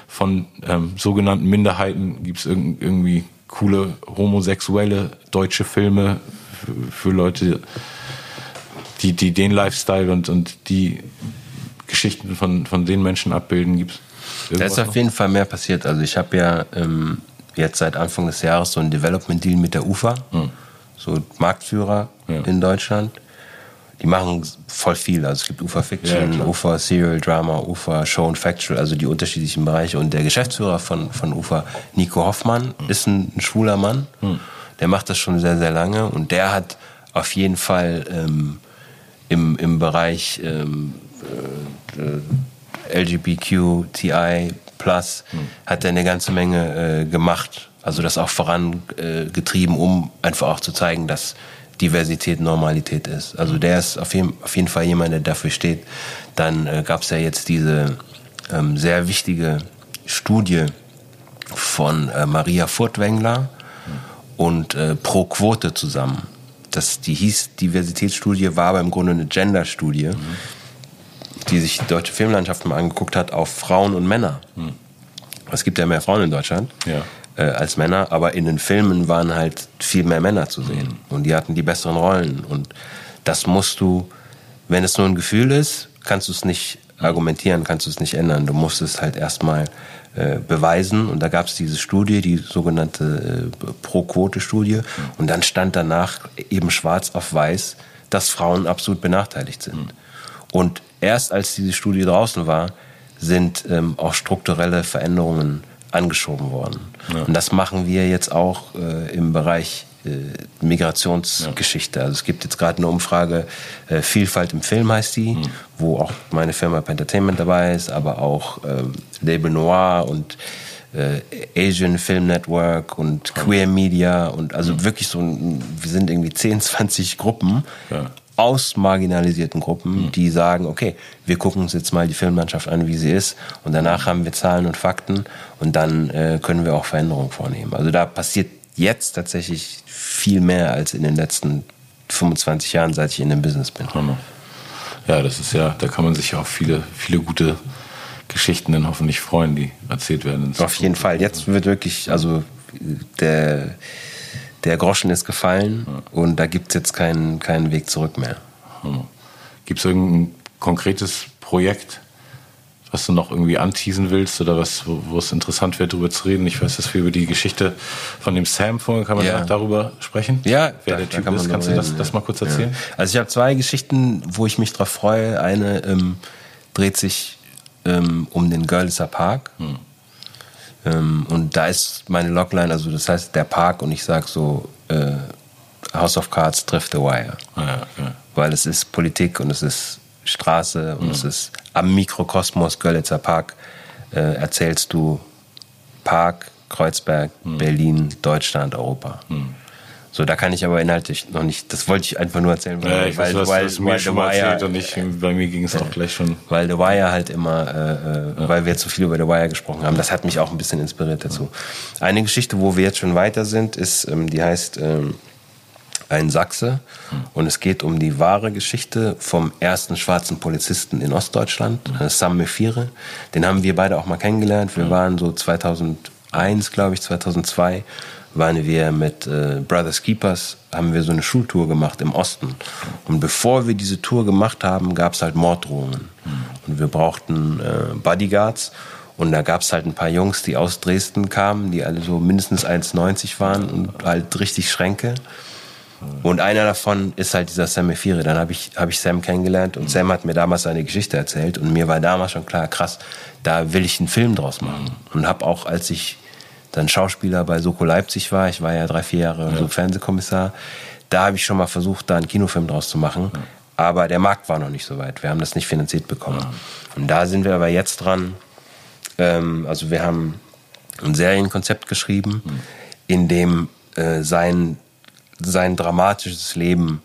sogenannten Minderheiten, gibt's irgendwie coole homosexuelle deutsche Filme für Leute, die den Lifestyle und die Geschichten von den Menschen abbilden. Gibt's da ist auf jeden Fall mehr passiert. Also ich habe ja jetzt seit Anfang des Jahres so einen Development-Deal mit der UFA, so Marktführer in Deutschland. Die machen voll viel. Also es gibt UFA Fiction, UFA Serial Drama, UFA Show and Factual, also die unterschiedlichen Bereiche. Und der Geschäftsführer von UFA, Nico Hoffmann, ist ein schwuler Mann. Der macht das schon sehr, sehr lange. Und der hat auf jeden Fall im Bereich LGBTQI+ hat er eine ganze Menge gemacht. Also das auch vorangetrieben, um einfach auch zu zeigen, dass Diversität Normalität ist. Also der ist auf jeden Fall jemand, der dafür steht. Dann gab es ja jetzt diese sehr wichtige Studie von Maria Furtwängler und Pro Quote zusammen. Die hieß Diversitätsstudie, war aber im Grunde eine Gender-Studie, die sich die deutsche Filmlandschaft mal angeguckt hat auf Frauen und Männer. Es gibt ja mehr Frauen in Deutschland. Als Männer, aber in den Filmen waren halt viel mehr Männer zu sehen und die hatten die besseren Rollen, und das musst du, wenn es nur ein Gefühl ist, kannst du es nicht argumentieren, kannst du es nicht ändern, du musst es halt erstmal beweisen. Und da gab es diese Studie, die sogenannte Pro-Quote-Studie. Und dann stand danach eben schwarz auf weiß, dass Frauen absolut benachteiligt sind. Und erst als diese Studie draußen war, sind auch strukturelle Veränderungen angeschoben worden. Ja. Und das machen wir jetzt auch im Bereich Migrationsgeschichte. Also es gibt jetzt gerade eine Umfrage, Vielfalt im Film heißt die, wo auch meine Firma Pentertainment dabei ist, aber auch Label Noir und Asian Film Network und Queer Media und also wirklich so, wir sind irgendwie 10, 20 Gruppen aus marginalisierten Gruppen, die sagen, okay, wir gucken uns jetzt mal die Filmlandschaft an, wie sie ist und danach haben wir Zahlen und Fakten und dann können wir auch Veränderungen vornehmen. Also da passiert jetzt tatsächlich viel mehr als in den letzten 25 Jahren, seit ich in dem Business bin. Ja, das ist ja, da kann man sich ja auf viele, viele gute Geschichten dann hoffentlich freuen, die erzählt werden. Auf jeden Fall. Jetzt wird wirklich, also der Groschen ist gefallen und da gibt es jetzt keinen Weg zurück mehr. Gibt es irgendein konkretes Projekt, was du noch irgendwie anteasen willst oder was, wo es interessant wäre, darüber zu reden? Ich weiß, dass wir über die Geschichte von dem Sam vorhin, kann man darüber sprechen? Ja, wer der Typ ist. Kannst du das mal kurz erzählen? Ja. Also ich habe 2 Geschichten, wo ich mich drauf freue. Eine dreht sich um den Görlitzer Park. Und da ist meine Logline, also das heißt der Park und ich sage so, House of Cards trifft The Wire. Weil es ist Politik und es ist Straße und es ist am Mikrokosmos Görlitzer Park erzählst du Park, Kreuzberg, Berlin, Deutschland, Europa. So, da kann ich aber inhaltlich noch nicht, das wollte ich einfach nur erzählen, weil mir schon mal erzählt und bei mir ging es auch gleich schon. Weil The Wire halt immer, weil wir jetzt so viel über The Wire gesprochen haben, das hat mich auch ein bisschen inspiriert dazu. Eine Geschichte, wo wir jetzt schon weiter sind, ist, die heißt Ein Sachse und es geht um die wahre Geschichte vom ersten schwarzen Polizisten in Ostdeutschland, Sam Mefire. Den haben wir beide auch mal kennengelernt. Wir waren so 2001, glaube ich, 2002 waren wir mit Brothers Keepers, haben wir so eine Schultour gemacht im Osten. Und bevor wir diese Tour gemacht haben, gab es halt Morddrohungen. Und wir brauchten Bodyguards. Und da gab es halt ein paar Jungs, die aus Dresden kamen, die alle so mindestens 1,90 waren und halt richtig Schränke. Und einer davon ist halt dieser Sam Mefire. Dann hab ich Sam kennengelernt und Sam hat mir damals seine Geschichte erzählt. Und mir war damals schon klar, krass, da will ich einen Film draus machen. Und habe auch, als ich dann Schauspieler bei Soko Leipzig war, ich war ja 3-4 Jahre so Fernsehkommissar, da habe ich schon mal versucht, da einen Kinofilm draus zu machen. Aber der Markt war noch nicht so weit. Wir haben das nicht finanziert bekommen. Und da sind wir aber jetzt dran. Also wir haben ein Serienkonzept geschrieben, in dem sein dramatisches Leben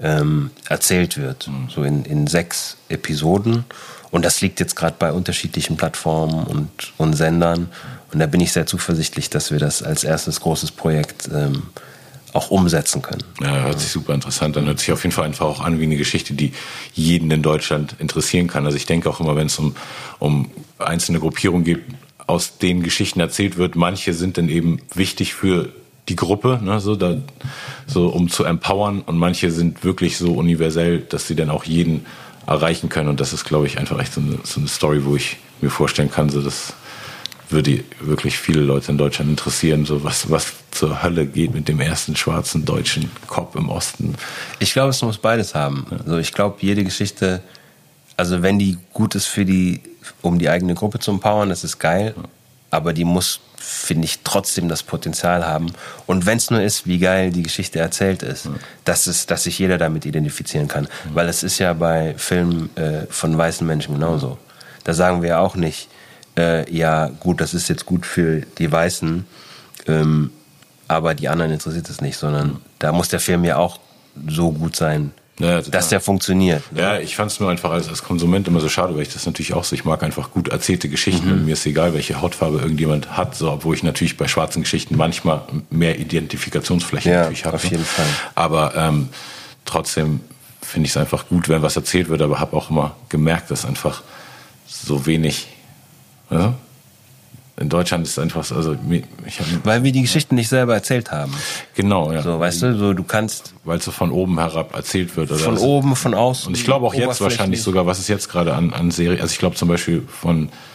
erzählt wird. So in 6 Episoden. Und das liegt jetzt gerade bei unterschiedlichen Plattformen und Sendern. Und da bin ich sehr zuversichtlich, dass wir das als erstes großes Projekt auch umsetzen können. Ja, hört sich super interessant an. Hört sich auf jeden Fall einfach auch an wie eine Geschichte, die jeden in Deutschland interessieren kann. Also ich denke auch immer, wenn es um einzelne Gruppierungen geht, aus denen Geschichten erzählt wird, manche sind dann eben wichtig für die Gruppe, ne, so um zu empowern, und manche sind wirklich so universell, dass sie dann auch jeden erreichen können. Und das ist, glaube ich, einfach echt so eine Story, wo ich mir vorstellen kann, so das würde wirklich viele Leute in Deutschland interessieren, so was zur Hölle geht mit dem ersten schwarzen deutschen Cop im Osten. Ich glaube, es muss beides haben. Ja. Also ich glaube, jede Geschichte, also wenn die gut ist um die eigene Gruppe zu empowern, das ist geil, aber die muss, finde ich, trotzdem das Potenzial haben. Und wenn es nur ist, wie geil die Geschichte erzählt ist, dass sich jeder damit identifizieren kann. Weil es ist ja bei Filmen von weißen Menschen genauso. Da sagen wir auch nicht, ja gut, das ist jetzt gut für die Weißen, aber die anderen interessiert es nicht, sondern da muss der Film ja auch so gut sein, dass der funktioniert. Ja, ich fand es nur einfach als Konsument immer so schade, weil ich das natürlich auch so, ich mag einfach gut erzählte Geschichten und mir ist egal, welche Hautfarbe irgendjemand hat, so, obwohl ich natürlich bei schwarzen Geschichten manchmal mehr Identifikationsfläche natürlich habe. Auf jeden Fall. Aber trotzdem finde ich es einfach gut, wenn was erzählt wird, aber habe auch immer gemerkt, dass einfach so wenig. Ja? In Deutschland ist es einfach so, also weil wir die Geschichten nicht selber erzählt haben. Genau, ja. So, weißt du, so du kannst, weil es so von oben herab erzählt wird oder von oben, von außen. Und ich glaube auch jetzt wahrscheinlich sogar, was ist jetzt gerade an Serie, also ich glaube zum Beispiel von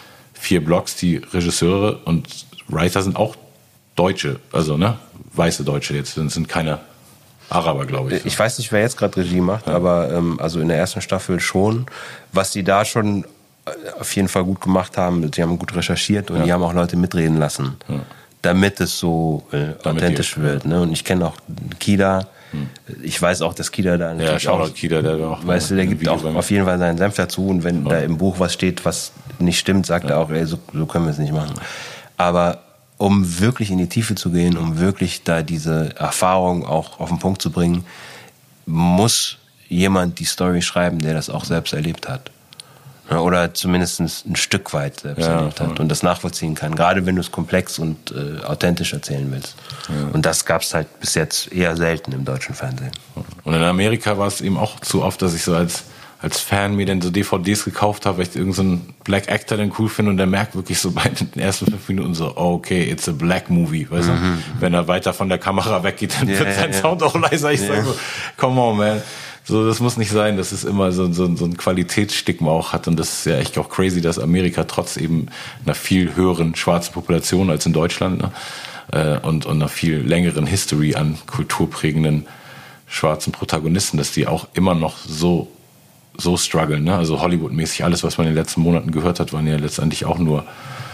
4 Blocks, die Regisseure und Writer sind auch Deutsche, also ne, weiße Deutsche jetzt, sind keine Araber, glaube ich. Ich weiß nicht, wer jetzt gerade Regie macht, aber also in der ersten Staffel schon. Was die da schon auf jeden Fall gut gemacht haben, die haben gut recherchiert und die haben auch Leute mitreden lassen, damit es so authentisch wird. Ne? Und ich kenne auch Kida. Ich weiß auch, dass Kida da natürlich auch Kida, der gibt auch auf jeden Fall seinen Senf dazu. Und wenn da im Buch was steht, was nicht stimmt, sagt er auch, ey, so können wir es nicht machen. Aber um wirklich in die Tiefe zu gehen, um wirklich da diese Erfahrung auch auf den Punkt zu bringen, muss jemand die Story schreiben, der das auch selbst erlebt hat. Oder zumindest ein Stück weit selbst erlebt hat und das nachvollziehen kann. Gerade wenn du es komplex und authentisch erzählen willst. Ja. Und das gab es halt bis jetzt eher selten im deutschen Fernsehen. Und in Amerika war es eben auch zu oft, dass ich so als Fan mir dann so DVDs gekauft habe, weil ich irgendeinen so Black Actor dann cool finde und der merkt wirklich so bei den ersten 5 Minuten so, oh, okay, it's a black movie, weißt du? Wenn er weiter von der Kamera weggeht, dann wird sein Sound auch leiser. Ich sage so, come on, man. So, das muss nicht sein, dass es immer so ein Qualitätsstigma auch hat. Und das ist ja echt auch crazy, dass Amerika trotz eben einer viel höheren schwarzen Population als in Deutschland, ne? Und einer viel längeren History an kulturprägenden schwarzen Protagonisten, dass die auch immer noch so strugglen. Ne? Also Hollywood-mäßig, alles, was man in den letzten Monaten gehört hat, waren ja letztendlich auch nur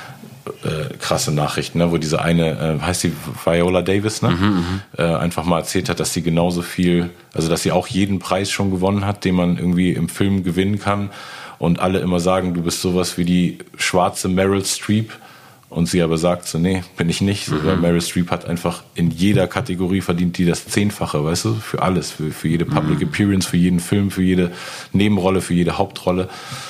krasse Nachrichten, ne? Wo diese eine, heißt die Viola Davis, ne? Einfach mal erzählt hat, dass sie genauso viel, also dass sie auch jeden Preis schon gewonnen hat, den man irgendwie im Film gewinnen kann und alle immer sagen, du bist sowas wie die schwarze Meryl Streep und sie aber sagt so, nee, bin ich nicht, so, weil Meryl Streep hat einfach in jeder Kategorie verdient die das 10-fache, weißt du, für alles, für jede Public Appearance, für jeden Film, für jede Nebenrolle, für jede Hauptrolle.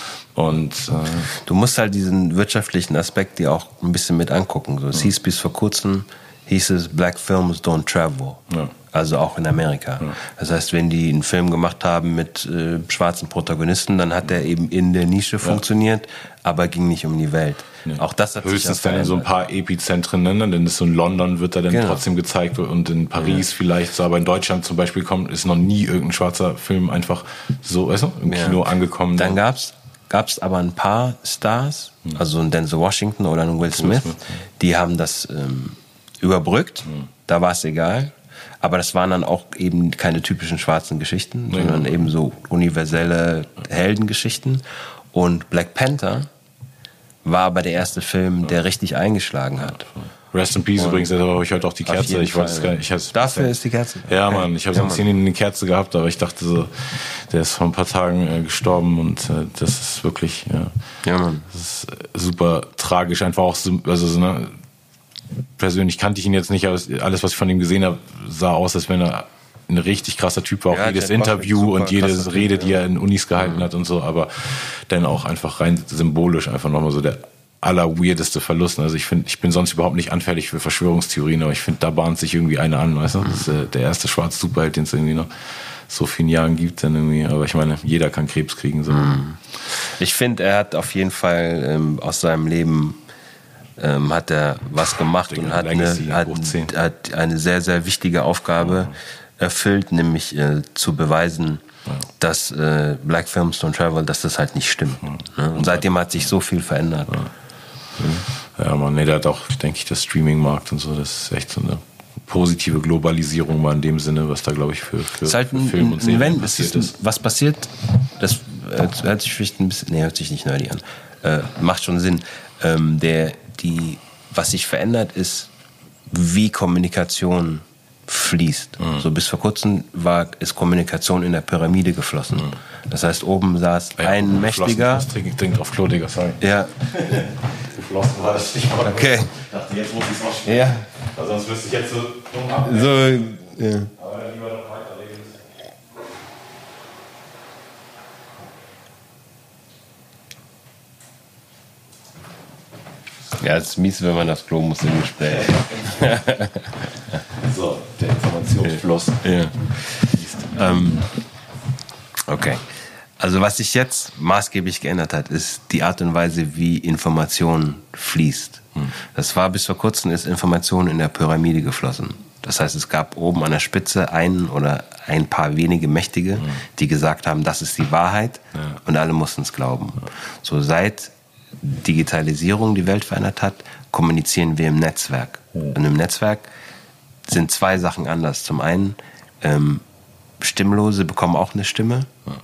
Und du musst halt diesen wirtschaftlichen Aspekt dir auch ein bisschen mit angucken. So, es hieß bis vor kurzem, Black Films don't travel. Ja. Also auch in Amerika. Ja. Das heißt, wenn die einen Film gemacht haben mit schwarzen Protagonisten, dann hat der eben in der Nische funktioniert, aber ging nicht um die Welt. Ja. Auch das hat höchstens sich dann in so ein paar Epizentren, ne? Denn ist so in London wird er dann trotzdem gezeigt und in Paris vielleicht so, aber in Deutschland zum Beispiel ist noch nie irgendein schwarzer Film einfach so, weißt du, im Kino angekommen. Dann gab's aber ein paar Stars, also ein Denzel Washington oder ein Will Smith, die haben das überbrückt, da war es egal, aber das waren dann auch eben keine typischen schwarzen Geschichten, sondern eben so universelle Heldengeschichten. Und Black Panther war aber der erste Film, der richtig eingeschlagen hat. Rest in Peace übrigens, da habe ich heute auch die Kerze. Ich wollte es gar nicht. Dafür ist die Kerze. Ja, okay. Mann, ich habe so ein 10 in die Kerze gehabt, aber ich dachte so, der ist vor ein paar Tagen gestorben und das ist wirklich, Mann. Das ist super tragisch. Einfach auch so, also so eine, persönlich kannte ich ihn jetzt nicht, aber alles, was ich von ihm gesehen habe, sah aus, als wenn er ein richtig krasser Typ war. Auch jedes Interview und jede Rede, die er in Unis gehalten hat und so, aber dann auch einfach rein symbolisch einfach nochmal so der allerweirdeste Verlust. Also ich bin sonst überhaupt nicht anfällig für Verschwörungstheorien, aber ich finde, da bahnt sich irgendwie eine an, weißt du? Das ist der erste schwarze Superheld, den es irgendwie noch so vielen Jahren gibt, dann irgendwie. Aber ich meine, jeder kann Krebs kriegen. So. Ich finde, er hat auf jeden Fall aus seinem Leben hat er was gemacht und hat eine sehr, sehr wichtige Aufgabe erfüllt, nämlich zu beweisen, dass Black Films Don't Travel, dass das halt nicht stimmt. Ne? Und seitdem hat sich so viel verändert. Ja, man, der hat auch, denke ich, das Streaming-Markt und so, das ist echt so eine positive Globalisierung mal in dem Sinne, was da, glaube ich, für halt Film und Serien passiert ist. Was passiert, das hört sich vielleicht ein bisschen, hört sich nicht nerdy an, macht schon Sinn. Was sich verändert, ist, wie Kommunikation fließt. So bis vor kurzem ist Kommunikation in der Pyramide geflossen. Das heißt, oben saß ein Mächtiger. Das trinkt auf Klo, Digga, sorry. Ja. Geflossen war das Stichwort. Okay. Ich dachte, jetzt muss ich es auch spielen. Ja. Weil sonst müsste ich jetzt so dumm ab. So, ja. Aber dann lieber noch weiterlegen. Ja, es ist mies, wenn man das Klo muss im Gespräch. So, der Informationsfluss. Ja. Okay. Also was sich jetzt maßgeblich geändert hat, ist die Art und Weise, wie Information fließt. Das war bis vor kurzem, ist Information in der Pyramide geflossen. Das heißt, es gab oben an der Spitze einen oder ein paar wenige Mächtige, die gesagt haben, das ist die Wahrheit und alle mussten es glauben. So seit Digitalisierung die Welt verändert hat, kommunizieren wir im Netzwerk. Und im Netzwerk sind 2 Sachen anders. Zum einen, Stimmlose bekommen auch eine Stimme.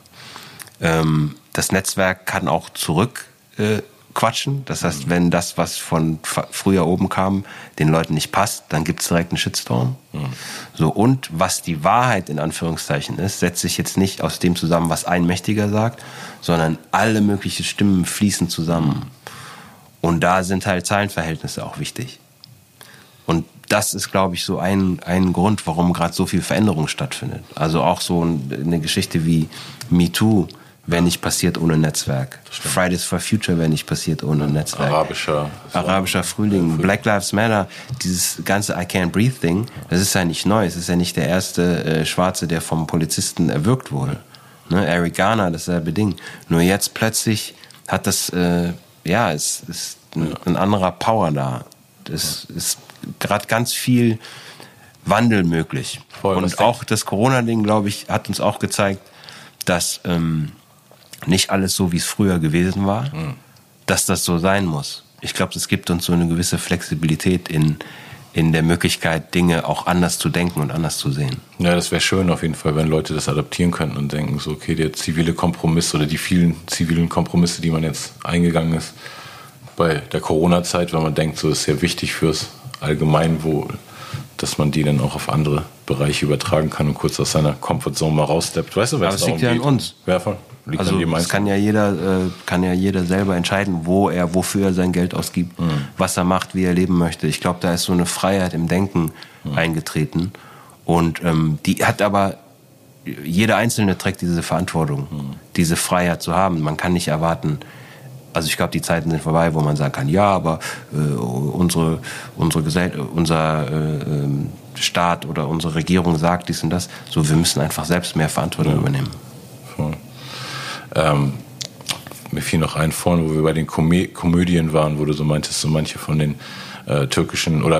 Das Netzwerk kann auch zurückquatschen. Das heißt, wenn das, was von früher oben kam, den Leuten nicht passt, dann gibt es direkt einen Shitstorm. So, und was die Wahrheit in Anführungszeichen ist, setzt sich jetzt nicht aus dem zusammen, was ein Mächtiger sagt, sondern alle möglichen Stimmen fließen zusammen. Und da sind halt Zahlenverhältnisse auch wichtig. Und das ist, glaube ich, so ein Grund, warum gerade so viel Veränderung stattfindet. Also auch so eine Geschichte wie MeToo wäre nicht passiert ohne Netzwerk. Fridays for Future wäre nicht passiert ohne Netzwerk. Arabischer Frühling, Black Lives Matter, dieses ganze I Can't Breathe Ding, das ist ja nicht neu. Es ist ja nicht der erste Schwarze, der vom Polizisten erwürgt wurde. Ne? Eric Garner, dasselbe Ding. Nur jetzt plötzlich hat das, es ist ein anderer Power da. Es ist gerade ganz viel Wandel möglich. Voll, und auch das Corona-Ding, glaube ich, hat uns auch gezeigt, dass nicht alles so, wie es früher gewesen war, dass das so sein muss. Ich glaube, das gibt uns so eine gewisse Flexibilität in der Möglichkeit, Dinge auch anders zu denken und anders zu sehen. Ja, das wäre schön auf jeden Fall, wenn Leute das adaptieren könnten und denken, so, okay, der zivile Kompromiss oder die vielen zivilen Kompromisse, die man jetzt eingegangen ist bei der Corona-Zeit, wenn man denkt, so ist sehr wichtig fürs Allgemeinwohl, dass man die dann auch auf andere Bereiche übertragen kann und kurz aus seiner Comfortzone mal raussteppt. Weißt du, was es liegt ja an uns. Ja, voll. Liegt also es kann ja jeder selber entscheiden, wofür er sein Geld ausgibt, was er macht, wie er leben möchte. Ich glaube, da ist so eine Freiheit im Denken eingetreten. Und die hat aber, jeder Einzelne trägt diese Verantwortung, diese Freiheit zu haben. Man kann nicht erwarten, also ich glaube, die Zeiten sind vorbei, wo man sagen kann, ja, aber unser Staat oder unsere Regierung sagt dies und das. So, wir müssen einfach selbst mehr Verantwortung übernehmen. Voll. Mir fiel noch ein vorhin, wo wir bei den Komödien waren, wo du so meintest, so manche von den türkischen oder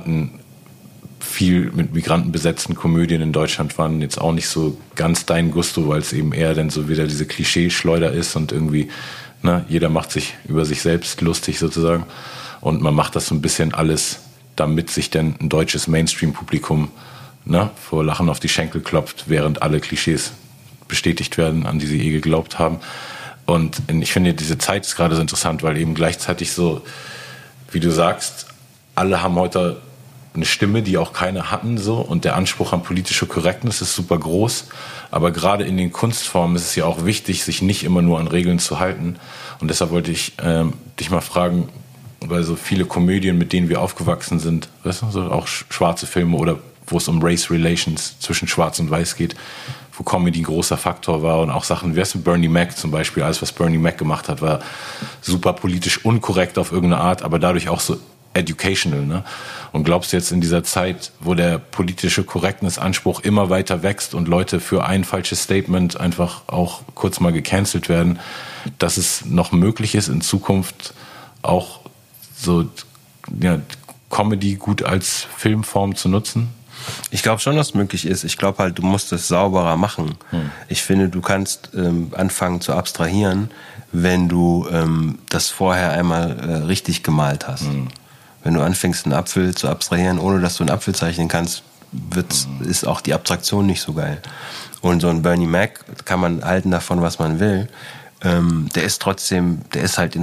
viel mit Migranten besetzten Komödien in Deutschland waren jetzt auch nicht so ganz dein Gusto, weil es eben eher dann so wieder diese Klischeeschleuder ist und irgendwie, jeder macht sich über sich selbst lustig sozusagen und man macht das so ein bisschen alles, damit sich dann ein deutsches Mainstream-Publikum vor Lachen auf die Schenkel klopft, während alle Klischees bestätigt werden, an die sie geglaubt haben. Und ich finde, diese Zeit ist gerade so interessant, weil eben gleichzeitig so, wie du sagst, alle haben heute eine Stimme, die auch keine hatten, so, und der Anspruch an politische Korrektness ist super groß. Aber gerade in den Kunstformen ist es ja auch wichtig, sich nicht immer nur an Regeln zu halten. Und deshalb wollte ich dich mal fragen, weil so viele Komödien, mit denen wir aufgewachsen sind, weißt du, so auch schwarze Filme oder wo es um Race Relations zwischen Schwarz und Weiß geht, wo Comedy ein großer Faktor war und auch Sachen, wie heißt du, Bernie Mac zum Beispiel, alles was Bernie Mac gemacht hat, war super politisch unkorrekt auf irgendeine Art, aber dadurch auch so educational, ne? Und glaubst du jetzt in dieser Zeit, wo der politische Korrektness-Anspruch immer weiter wächst und Leute für ein falsches Statement einfach auch kurz mal gecancelt werden, dass es noch möglich ist, in Zukunft auch so Comedy gut als Filmform zu nutzen? Ich glaube schon, dass es möglich ist. Ich glaube halt, du musst es sauberer machen. Ich finde, du kannst anfangen zu abstrahieren, wenn du das vorher einmal richtig gemalt hast. Wenn du anfängst, einen Apfel zu abstrahieren, ohne dass du einen Apfel zeichnen kannst, ist auch die Abstraktion nicht so geil. Und so ein Bernie Mac, kann man halten davon, was man will, der ist halt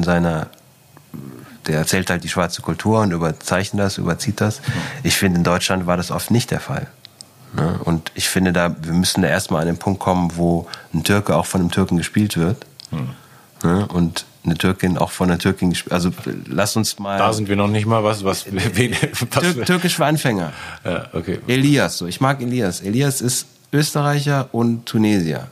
der erzählt halt die schwarze Kultur und überzeichnet das, überzieht das. Ich finde, in Deutschland war das oft nicht der Fall. Ne? Und ich finde, wir müssen da erstmal an den Punkt kommen, wo ein Türke auch von einem Türken gespielt wird. Ne? Und eine Türkin auch von einer Türkin gespielt. Also lass uns mal. Da sind wir noch nicht mal Türkisch für Anfänger. Ja, okay. Elias, so. Ich mag Elias. Elias ist Österreicher und Tunesier.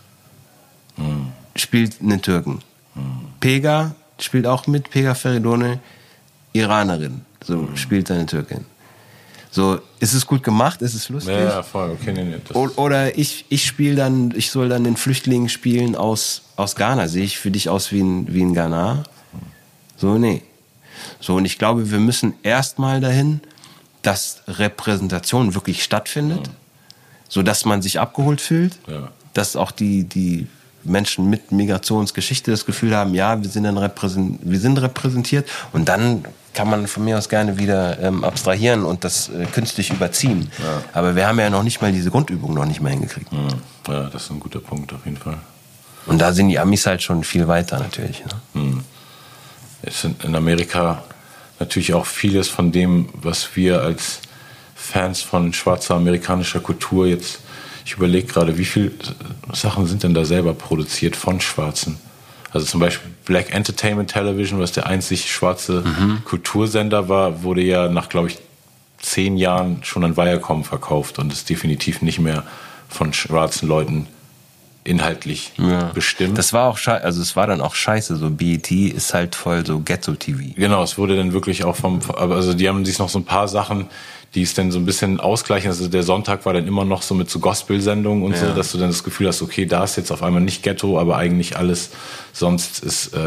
Spielt einen Türken. Pega spielt auch mit, Pega Feridone, Iranerin. So spielt seine Türkin. So, ist es gut gemacht? Ist es lustig? Ja, voll, okay. Nee, oder ich soll dann den Flüchtling spielen aus Ghana. Sehe ich für dich aus wie ein Ghana? So, nee. So, und ich glaube, wir müssen erstmal dahin, dass Repräsentation wirklich stattfindet, sodass man sich abgeholt fühlt, dass auch die Menschen mit Migrationsgeschichte das Gefühl haben, ja, wir sind repräsentiert und dann kann man von mir aus gerne wieder abstrahieren und das künstlich überziehen. Ja. Aber wir haben ja noch nicht mal diese Grundübung noch nicht mal hingekriegt. Ja, das ist ein guter Punkt auf jeden Fall. Und da sind die Amis halt schon viel weiter natürlich. Ne? Es sind in Amerika natürlich auch vieles von dem, was wir als Fans von schwarzer amerikanischer Kultur jetzt, ich überlege gerade, wie viele Sachen sind denn da selber produziert von Schwarzen? Also zum Beispiel Black Entertainment Television, was der einzig schwarze Kultursender war, wurde ja nach, glaube ich, 10 Jahren schon an Viacom verkauft und ist definitiv nicht mehr von schwarzen Leuten inhaltlich bestimmt. Das war auch also es war dann auch scheiße, so BET ist halt voll so Ghetto-TV. Genau, es wurde dann wirklich auch also die haben sich noch so ein paar Sachen, die es dann so ein bisschen ausgleichen. Also der Sonntag war dann immer noch so mit so Gospel-Sendungen und so, dass du dann das Gefühl hast, okay, da ist jetzt auf einmal nicht Ghetto, aber eigentlich alles sonst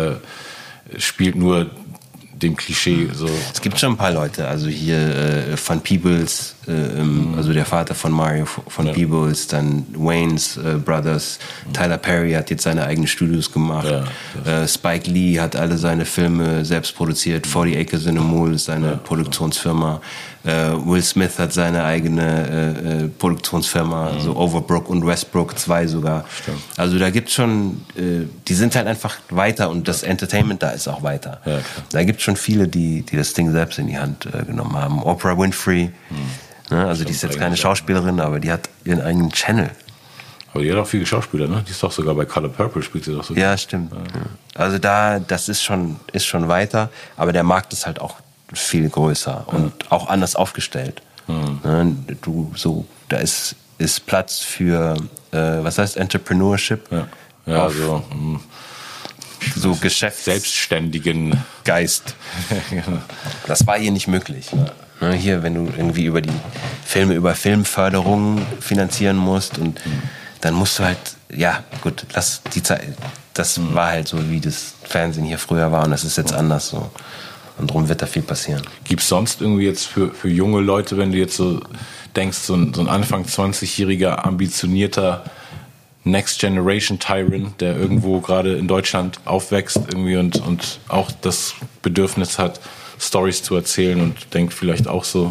spielt nur dem Klischee so. Es gibt schon ein paar Leute, also hier von Peebles, also der Vater von Mario von Peebles, dann Wayne's Brothers, Tyler Perry hat jetzt seine eigenen Studios gemacht, Spike Lee hat alle seine Filme selbst produziert, 40 Acres in a Mule ist seine Produktionsfirma, Will Smith hat seine eigene Produktionsfirma, so Overbrook und Westbrook 2 sogar. Stimmt. Also da gibt's schon, die sind halt einfach weiter und das Entertainment da ist auch weiter. Ja, da gibt's schon viele, die das Ding selbst in die Hand genommen haben. Oprah Winfrey, ne, also die ist jetzt keine Schauspielerin, aber die hat ihren eigenen Channel. Aber die hat auch viele Schauspieler, ne? Die ist doch sogar bei Color Purple, spielt sie doch so. Ja, stimmt. Ja. Also das ist schon weiter, aber der Markt ist halt auch viel größer und auch anders aufgestellt. Ne, da ist Platz für, was heißt Entrepreneurship? Ja, so Geschäfts... Selbstständigen Geist. Das war hier nicht möglich. Ja. Hier, wenn du irgendwie über Filmförderung finanzieren musst und dann musst du halt, ja gut, das war halt so, wie das Fernsehen hier früher war und das ist jetzt anders so. Und darum wird da viel passieren. Gibt es sonst irgendwie jetzt für junge Leute, wenn du jetzt so denkst, so ein Anfang 20-jähriger, ambitionierter Next Generation Tyrant, der irgendwo gerade in Deutschland aufwächst irgendwie und auch das Bedürfnis hat, Storys zu erzählen und denkt vielleicht auch so,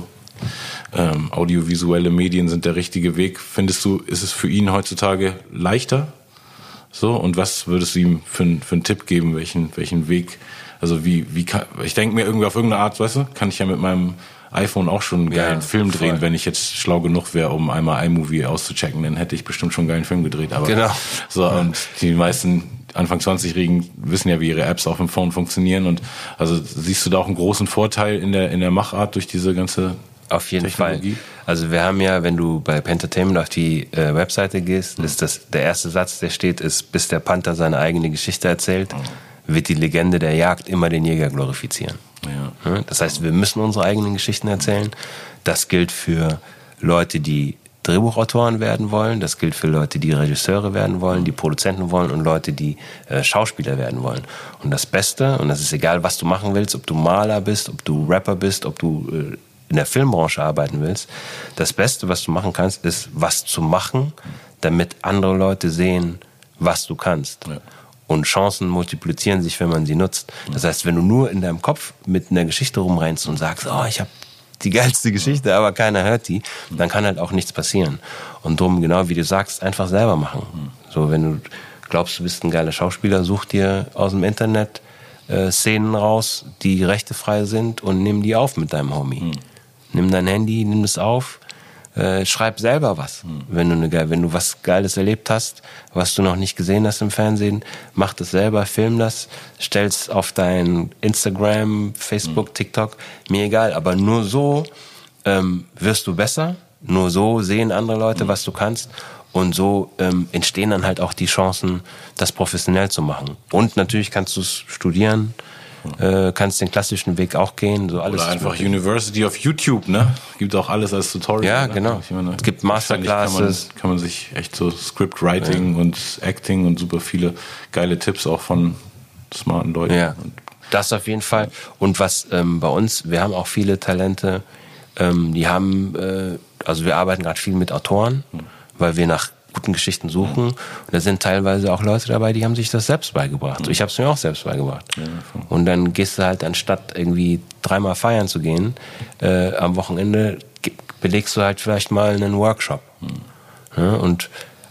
audiovisuelle Medien sind der richtige Weg. Findest du, ist es für ihn heutzutage leichter? So, und was würdest du ihm für einen Tipp geben, welchen Weg? Also ich denke mir irgendwie auf irgendeine Art, weißt du, kann ich ja mit meinem iPhone auch schon einen geilen Film drehen, voll. Wenn ich jetzt schlau genug wäre, um einmal iMovie auszuchecken, dann hätte ich bestimmt schon einen geilen Film gedreht. Aber genau. So, und die meisten Anfang 20-Jährigen wissen ja, wie ihre Apps auf dem Phone funktionieren und also siehst du da auch einen großen Vorteil in der Machart durch diese ganze auf jeden Technologie? Fall. Also wir haben ja, wenn du bei Pentertainment auf die Webseite gehst, ist der erste Satz, der steht, ist, bis der Panther seine eigene Geschichte erzählt, wird die Legende der Jagd immer den Jäger glorifizieren. Ja. Das heißt, wir müssen unsere eigenen Geschichten erzählen. Das gilt für Leute, die Drehbuchautoren werden wollen. Das gilt für Leute, die Regisseure werden wollen, die Produzenten wollen und Leute, die Schauspieler werden wollen. Und das Beste, und das ist egal, was du machen willst, ob du Maler bist, ob du Rapper bist, ob du in der Filmbranche arbeiten willst, das Beste, was du machen kannst, ist, was zu machen, damit andere Leute sehen, was du kannst. Ja. Und Chancen multiplizieren sich, wenn man sie nutzt. Das heißt, wenn du nur in deinem Kopf mit einer Geschichte rumrennst und sagst, oh, ich habe die geilste Geschichte, aber keiner hört die, dann kann halt auch nichts passieren. Und drum, genau wie du sagst, einfach selber machen. So, wenn du glaubst, du bist ein geiler Schauspieler, such dir aus dem Internet Szenen raus, die rechtefrei sind und nimm die auf mit deinem Homie. Nimm dein Handy, nimm es auf, schreib selber was. Wenn du was Geiles erlebt hast, was du noch nicht gesehen hast im Fernsehen, mach das selber, film das, stell's auf dein Instagram, Facebook, TikTok, mir egal. Aber nur so wirst du besser, nur so sehen andere Leute, was du kannst. Und so entstehen dann halt auch die Chancen, das professionell zu machen. Und natürlich kannst du es studieren, kannst den klassischen Weg auch gehen. So alles. Oder einfach University of YouTube, ne? Gibt auch alles als Tutorial. Ja, genau. Ich meine, es gibt Masterclasses. Kann man sich echt so Scriptwriting und Acting und super viele geile Tipps auch von smarten Leuten. Ja, das auf jeden Fall. Und was bei uns, wir haben auch viele Talente, die haben, also wir arbeiten gerade viel mit Autoren, weil wir nach guten Geschichten suchen. Und da sind teilweise auch Leute dabei, die haben sich das selbst beigebracht. So, ich habe es mir auch selbst beigebracht. Und dann gehst du halt, anstatt irgendwie 3-mal feiern zu gehen, am Wochenende belegst du halt vielleicht mal einen Workshop. Ja, und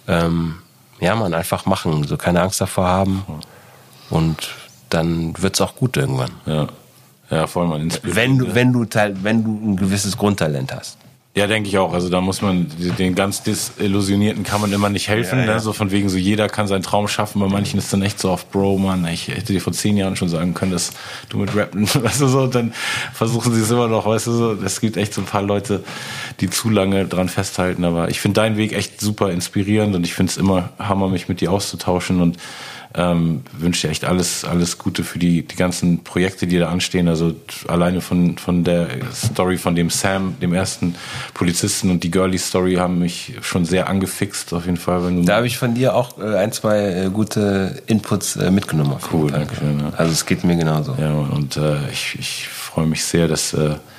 man einfach machen, so keine Angst davor haben. Und dann wird's auch gut irgendwann. Ja, voll mal inspiriert. Wenn du ein gewisses Grundtalent hast. Ja, denke ich auch. Also da muss man, den ganz Desillusionierten kann man immer nicht helfen. Ne? So von wegen so, jeder kann seinen Traum schaffen. Bei manchen ist dann echt so auf Bro, Mann, ich hätte dir vor 10 Jahren schon sagen können, dass du mit Rappen, weißt du so, und dann versuchen sie es immer noch, weißt du so. Es gibt echt so ein paar Leute, die zu lange dran festhalten. Aber ich finde deinen Weg echt super inspirierend und ich finde es immer Hammer, mich mit dir auszutauschen und wünsche dir echt alles Gute für die ganzen Projekte, die da anstehen. Also alleine von der Story von dem Sam, dem ersten Polizisten, und die Girlie-Story haben mich schon sehr angefixt, auf jeden Fall. Da habe ich von dir auch 1-2 gute Inputs mitgenommen. Cool, danke schön. Ja. Also es geht mir genauso. Ja, und ich freue mich sehr, dass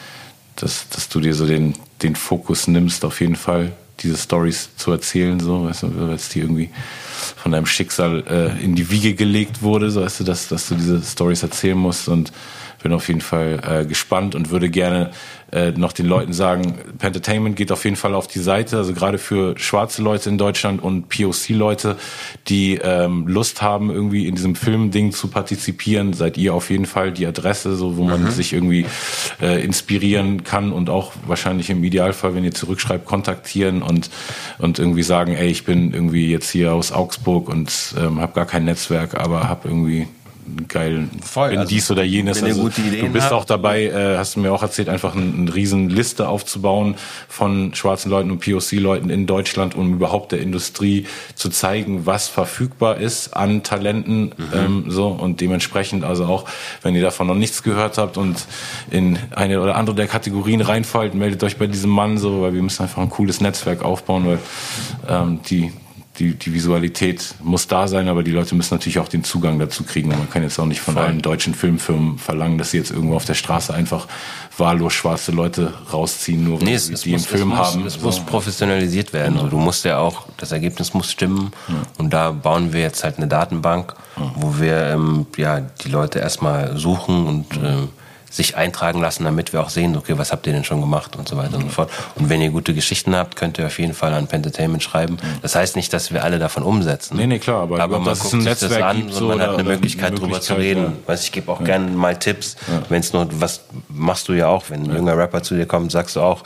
du dir so den Fokus nimmst, auf jeden Fall diese Storys zu erzählen, so, weißt du, weil es die irgendwie von deinem Schicksal in die Wiege gelegt wurde, so, weißt du, dass du diese Storys erzählen musst, und bin auf jeden Fall gespannt und würde gerne noch den Leuten sagen, Pentertainment geht auf jeden Fall auf die Seite, also gerade für schwarze Leute in Deutschland und POC-Leute, die Lust haben, irgendwie in diesem Filmding zu partizipieren, seid ihr auf jeden Fall die Adresse, so, wo man sich irgendwie inspirieren kann und auch wahrscheinlich im Idealfall, wenn ihr zurückschreibt, kontaktieren und irgendwie sagen, ey, ich bin irgendwie jetzt hier aus Augsburg und habe gar kein Netzwerk, aber habe irgendwie geil, bin also dies oder jenes. Also, du bist auch dabei, hast du mir auch erzählt, einfach eine riesen Liste aufzubauen von schwarzen Leuten und POC-Leuten in Deutschland, um überhaupt der Industrie zu zeigen, was verfügbar ist an Talenten, so, und dementsprechend, also auch, wenn ihr davon noch nichts gehört habt und in eine oder andere der Kategorien reinfallt, meldet euch bei diesem Mann, so, weil wir müssen einfach ein cooles Netzwerk aufbauen, weil die Visualität muss da sein, aber die Leute müssen natürlich auch den Zugang dazu kriegen. Und man kann jetzt auch nicht von allen deutschen Filmfirmen verlangen, dass sie jetzt irgendwo auf der Straße einfach wahllos schwarze Leute rausziehen, nur weil sie die im Film haben. Es muss professionalisiert werden. Genau. Du musst ja auch, das Ergebnis muss stimmen. Ja. Und da bauen wir jetzt halt eine Datenbank, wo wir die Leute erstmal suchen und sich eintragen lassen, damit wir auch sehen, okay, was habt ihr denn schon gemacht und so weiter und so fort. Und wenn ihr gute Geschichten habt, könnt ihr auf jeden Fall an Pentertainment schreiben. Das heißt nicht, dass wir alle davon umsetzen. Nee, klar, aber man guckt sich das an und man hat eine Möglichkeit, drüber zu reden. Ja. Ich gebe auch gerne mal Tipps, wenn es nur, was machst du ja auch, wenn ein junger Rapper zu dir kommt, sagst du auch,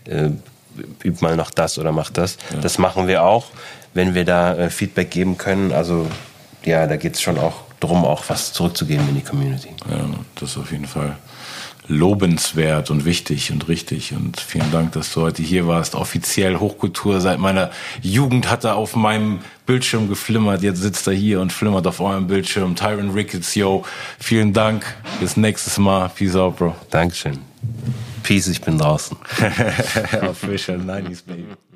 üb mal noch das oder mach das. Ja. Das machen wir auch, wenn wir da Feedback geben können. Also ja, da geht es schon auch darum, auch was zurückzugeben in die Community. Ja, das ist auf jeden Fall lobenswert und wichtig und richtig, und vielen Dank, dass du heute hier warst. Offiziell Hochkultur seit meiner Jugend hat er auf meinem Bildschirm geflimmert, jetzt sitzt er hier und flimmert auf eurem Bildschirm. Tyron Ricketts, yo, vielen Dank, bis nächstes Mal, peace out, Bro. Dankeschön. Peace, ich bin draußen. Official 90s, baby.